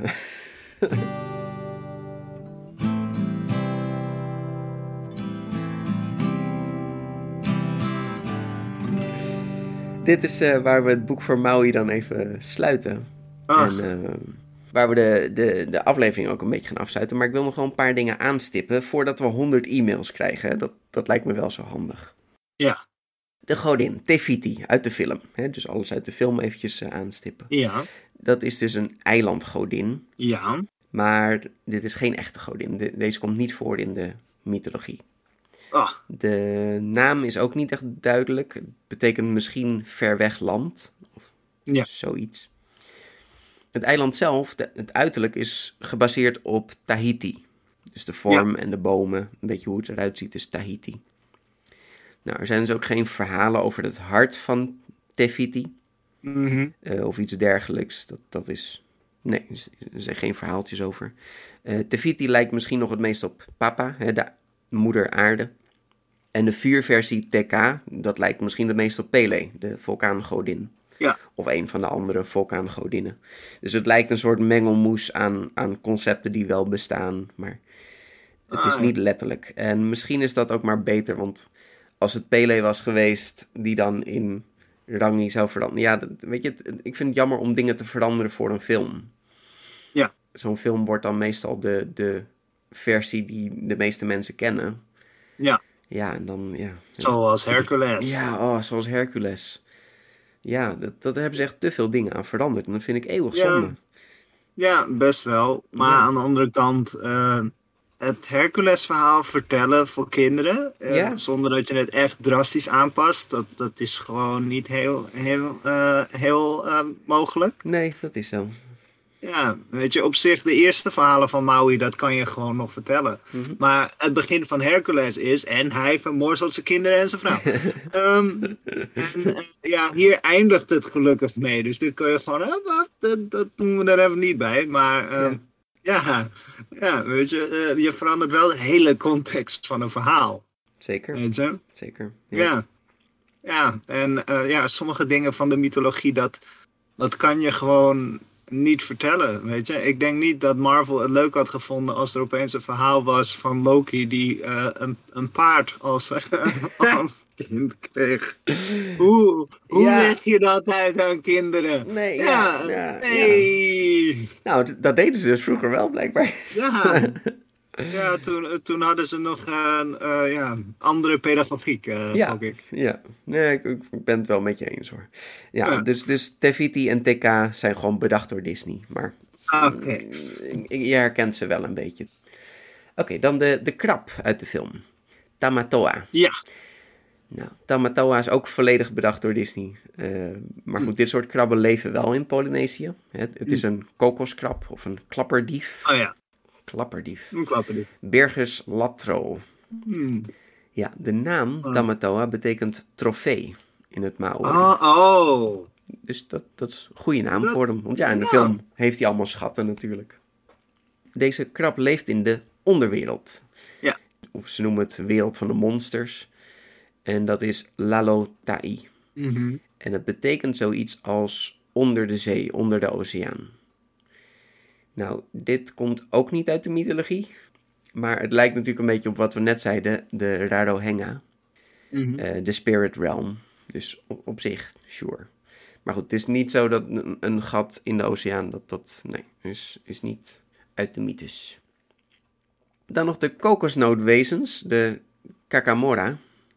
S1: Dit is uh, waar we het boek voor Maui dan even sluiten. Ah. En uh, waar we de, de, de aflevering ook een beetje gaan afsluiten. Maar ik wil nog wel een paar dingen aanstippen voordat we honderd e-mails krijgen. Dat, dat lijkt me wel zo handig.
S2: Ja.
S1: De godin, Te Fiti, uit de film. Hè? Dus alles uit de film eventjes uh, aanstippen.
S2: Ja.
S1: Dat is dus een eilandgodin.
S2: Ja.
S1: Maar dit is geen echte godin. De, deze komt niet voor in de mythologie.
S2: Ah.
S1: De naam is ook niet echt duidelijk. Het betekent misschien ver weg land. Of
S2: ja.
S1: Zoiets. Het eiland zelf, de, het uiterlijk, is gebaseerd op Tahiti. Dus de vorm ja. en de bomen, een beetje hoe het eruit ziet, is Tahiti. Nou, er zijn dus ook geen verhalen over het hart van Te Fiti.
S2: Mm-hmm.
S1: Uh, of iets dergelijks. Dat, dat is... Nee, er zijn geen verhaaltjes over. Uh, Te Fiti lijkt misschien nog het meest op Papa, hè, de moeder aarde. En de vuurversie Teka, dat lijkt misschien het meest op Pele, de vulkaangodin.
S2: Ja.
S1: Of een van de andere vulkaangodinnen. Dus het lijkt een soort mengelmoes aan, aan concepten die wel bestaan, maar het
S2: ah,
S1: is niet letterlijk. En misschien is dat ook maar beter, want als het Pele was geweest die dan in Rangi zou veranderen. Ja, dat, weet je, het, ik vind het jammer om dingen te veranderen voor een film.
S2: Ja.
S1: Zo'n film wordt dan meestal de, de versie die de meeste mensen kennen.
S2: Ja.
S1: Ja, en dan, ja.
S2: Zoals Hercules.
S1: Ja, oh, zoals Hercules. Ja, dat, dat hebben ze echt te veel dingen aan veranderd. En dat vind ik eeuwig zonde.
S2: Ja, ja best wel. Maar ja. Aan de andere kant, uh, het Hercules-verhaal vertellen voor kinderen, uh, ja. zonder dat je het echt drastisch aanpast, dat, dat is gewoon niet heel, heel, uh, heel uh, mogelijk.
S1: Nee, dat is zo.
S2: Ja, weet je, op zich de eerste verhalen van Maui, dat kan je gewoon nog vertellen. Mm-hmm. Maar het begin van Hercules is, en hij vermorzelt zijn kinderen en zijn vrouw. um, en uh, ja, hier eindigt het gelukkig mee. Dus dit kun je gewoon, uh, wat, dat, dat doen we er even niet bij. Maar uh, ja. ja, ja, weet je, uh, je verandert wel de hele context van een verhaal.
S1: Zeker,
S2: weet je?
S1: Zeker.
S2: Ja, ja, ja. En uh, ja, sommige dingen van de mythologie, dat, dat kan je gewoon niet vertellen, weet je. Ik denk niet dat Marvel het leuk had gevonden als er opeens een verhaal was van Loki die uh, een, een paard als, als kind kreeg. Hoe, hoe ja. leg je dat uit aan kinderen?
S1: Nee,
S2: ja,
S1: ja, ja
S2: nee.
S1: Ja. Nou, d- dat deden ze dus vroeger wel, blijkbaar.
S2: Ja. Ja, toen, toen hadden ze nog een uh, ja, andere pedagogiek, uh,
S1: Ja,
S2: gok ik.
S1: ja. Nee, ik, ik ben het wel met je eens hoor. Ja,
S2: Ja.
S1: dus, dus Te Fiti en T K zijn gewoon bedacht door Disney. Maar
S2: Ah, oké.
S1: mm, je herkent ze wel een beetje. Oké, okay, dan de, de krab uit de film. Tamatoa.
S2: Ja.
S1: Nou, Tamatoa is ook volledig bedacht door Disney. Uh, maar goed, dit soort krabben leven wel in Polynesië. Het, het is een kokoskrab of een klapperdief.
S2: Oh ja.
S1: Klapperdief.
S2: Een klapperdief.
S1: Birgus latro.
S2: Hmm.
S1: Ja, de naam
S2: Oh.
S1: Tamatoa betekent trofee in het Maori.
S2: Oh, oh.
S1: Dus dat, dat is een goede naam
S2: Dat,
S1: voor hem. Want ja, in de
S2: ja.
S1: film heeft hij allemaal schatten natuurlijk. Deze krab leeft in de onderwereld.
S2: Ja.
S1: Of ze noemen het wereld van de monsters. En dat is Lalotai.
S2: Mm-hmm.
S1: En het betekent zoiets als onder de zee, onder de oceaan. Nou, dit komt ook niet uit de mythologie. Maar het lijkt natuurlijk een beetje op wat we net zeiden, de Rarohenga.
S2: Mm-hmm.
S1: Uh, de Spirit Realm. Dus op, op zich, sure. Maar goed, het is niet zo dat een, een gat in de oceaan, dat dat, nee, is, is niet uit de mythes. Dan nog de kokosnootwezens, de Kakamora.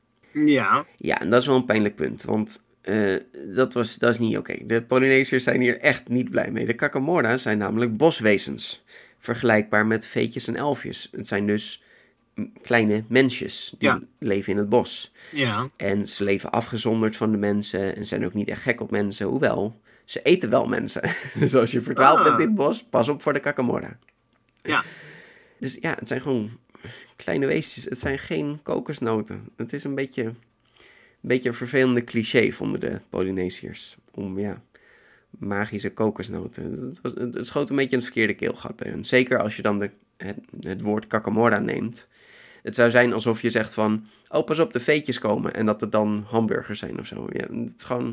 S2: Ja.
S1: Ja, en dat is wel een pijnlijk punt, want uh, dat, was, dat is niet oké. Okay. De Polynesiërs zijn hier echt niet blij mee. De Kakamora zijn namelijk boswezens, vergelijkbaar met veetjes en elfjes. Het zijn dus kleine mensjes die
S2: ja.
S1: leven in het bos.
S2: Ja.
S1: En ze leven afgezonderd van de mensen en zijn ook niet echt gek op mensen, hoewel ze eten wel mensen. Dus als je verdwaald
S2: ah.
S1: bent in het bos, pas op voor de Kakamora.
S2: Ja.
S1: Dus ja, het zijn gewoon kleine weesjes. Het zijn geen kokosnoten. Het is een beetje, een beetje een vervelende cliché, vonden de Polynesiërs. Om, ja, magische kokosnoten. Het, was, het schoot een beetje in het verkeerde keelgat bij hen. Zeker als je dan de, het, het woord Kakamora neemt. Het zou zijn alsof je zegt van, oh, pas op, de veetjes komen. En dat er dan hamburgers zijn of zo. Ja, het is gewoon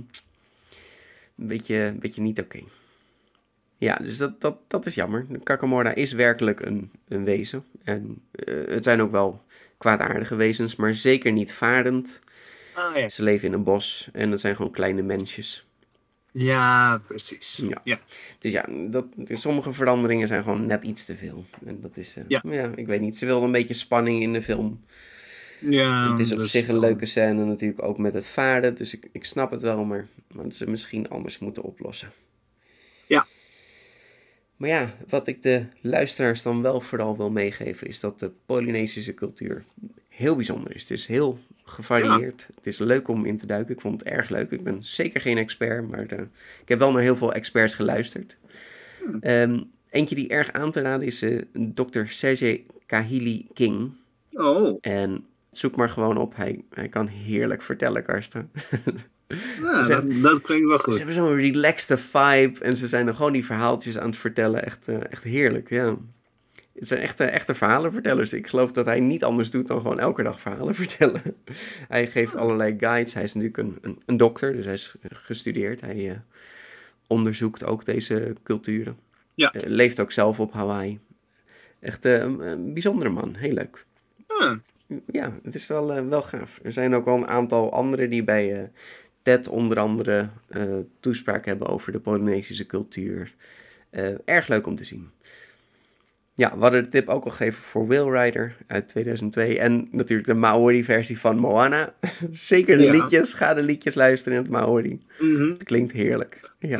S1: een beetje, een beetje niet oké. Okay. Ja, dus dat, dat, dat is jammer. De Kakamora is werkelijk een, een wezen. En uh, het zijn ook wel kwaadaardige wezens, maar zeker niet varend.
S2: Ah, ja.
S1: Ze leven in een bos en het zijn gewoon kleine mensjes.
S2: Ja, precies.
S1: Ja.
S2: Ja.
S1: Dus ja, dat, sommige veranderingen zijn gewoon net iets te veel. En dat is, uh,
S2: ja.
S1: ja, ik weet niet. Ze wilden een beetje spanning in de film.
S2: Ja,
S1: het is op
S2: dus
S1: zich een
S2: dan...
S1: leuke scène natuurlijk ook met het varen. Dus ik, ik snap het wel, maar, maar ze misschien anders moeten oplossen.
S2: Ja.
S1: Maar ja, wat ik de luisteraars dan wel vooral wil meegeven, is dat de Polynesische cultuur heel bijzonder is. Het is heel gevarieerd. Ja. Het is leuk om in te duiken. Ik vond het erg leuk. Ik ben zeker geen expert, maar de, ik heb wel naar heel veel experts geluisterd. Hmm. Um, eentje die erg aan te raden is uh, dokter Sergey Kahili King.
S2: Oh.
S1: En zoek maar gewoon op. Hij, hij kan heerlijk vertellen, Karsten.
S2: Ja, dat, hebben, dat klinkt wel goed.
S1: Ze hebben zo'n relaxed vibe en ze zijn er gewoon die verhaaltjes aan het vertellen. Echt, uh, echt heerlijk, ja. Het zijn echte, echte verhalenvertellers. Ik geloof dat hij niet anders doet dan gewoon elke dag verhalen vertellen. Hij geeft allerlei guides. Hij is natuurlijk een, een, een dokter, dus hij is gestudeerd. Hij uh, onderzoekt ook deze culturen.
S2: Ja.
S1: Uh, leeft ook zelf op Hawaii. Echt uh, een, een bijzondere man, heel leuk.
S2: Ja,
S1: ja het is wel, uh, wel gaaf. Er zijn ook wel een aantal anderen die bij... Uh, TED onder andere uh, toespraak hebben over de Polynesische cultuur. Uh, erg leuk om te zien. Ja, we hadden de tip ook al gegeven voor Whale Rider uit tweeduizend twee. En natuurlijk de Maori-versie van Moana. Zeker de ja. liedjes. Ga de liedjes luisteren in het Maori. Mm-hmm. Het klinkt heerlijk. Ja.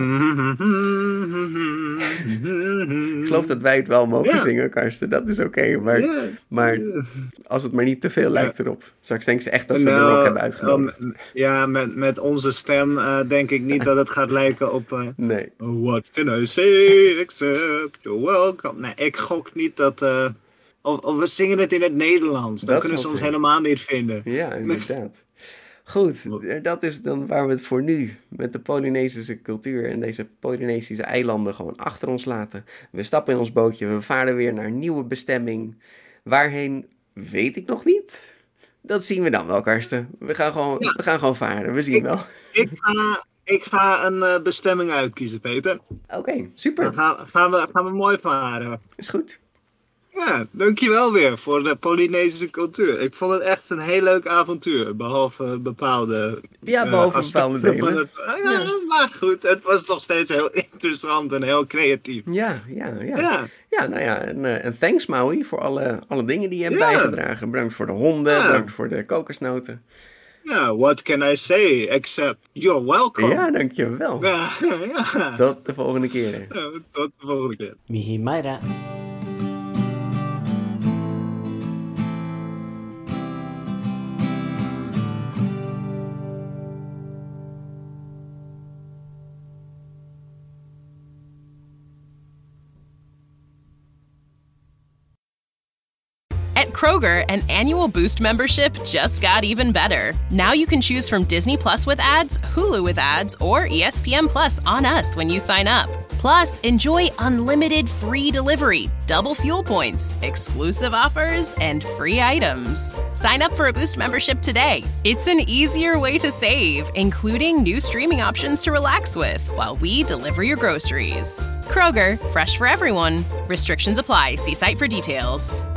S1: Ik geloof dat wij het wel mogen ja. zingen, Karsten. Dat is oké. Okay, maar, ja. maar als het maar niet te veel lijkt ja. erop. Straks denken ze echt dat we nou, de rock hebben uitgenodigd.
S2: Um, ja, met, met onze stem uh, denk ik niet dat het gaat lijken op... Uh,
S1: nee.
S2: What can I say except you're welcome. Nee, ik gok niet dat... Uh, of, of we zingen het in het Nederlands. Dan dat kunnen ze ons zijn. helemaal niet vinden.
S1: Ja, inderdaad. Goed, dat is dan waar we het voor nu met de Polynesische cultuur en deze Polynesische eilanden gewoon achter ons laten. We stappen in ons bootje, we varen weer naar een nieuwe bestemming. Waarheen, weet ik nog niet. Dat zien we dan wel, Karsten. We gaan gewoon, ja. we gaan gewoon varen, we zien
S2: ik,
S1: wel.
S2: Ik ga, ik ga een uh, bestemming uitkiezen, Peter.
S1: Oké, okay, super.
S2: Dan gaan, gaan, we, gaan we mooi varen.
S1: Is goed.
S2: Ja, dankjewel weer voor de Polynesische cultuur. Ik vond het echt een heel leuk avontuur, behalve bepaalde
S1: Ja, behalve
S2: uh,
S1: bepaalde delen.
S2: Van het, uh, ja, ja, maar goed, het was nog steeds heel interessant en heel creatief.
S1: Ja, ja, ja.
S2: Ja,
S1: ja nou ja, en, uh, en thanks Maui voor alle, alle dingen die je hebt
S2: ja.
S1: bijgedragen. Bedankt voor de honden,
S2: Ja.
S1: bedankt voor de kokosnoten.
S2: Ja, what can I say except you're welcome.
S1: Ja, dankjewel.
S2: Ja, ja.
S1: Tot de volgende keer.
S2: Ja, tot de volgende keer.
S3: Mihi Mayra.
S4: At Kroger, an annual Boost membership just got even better. Now you can choose from Disney Plus with ads, Hulu with ads, or E S P N Plus on us when you sign up. Plus, enjoy unlimited free delivery, double fuel points, exclusive offers, and free items. Sign up for a Boost membership today. It's an easier way to save, including new streaming options to relax with while we deliver your groceries. Kroger, fresh for everyone. Restrictions apply. See site for details.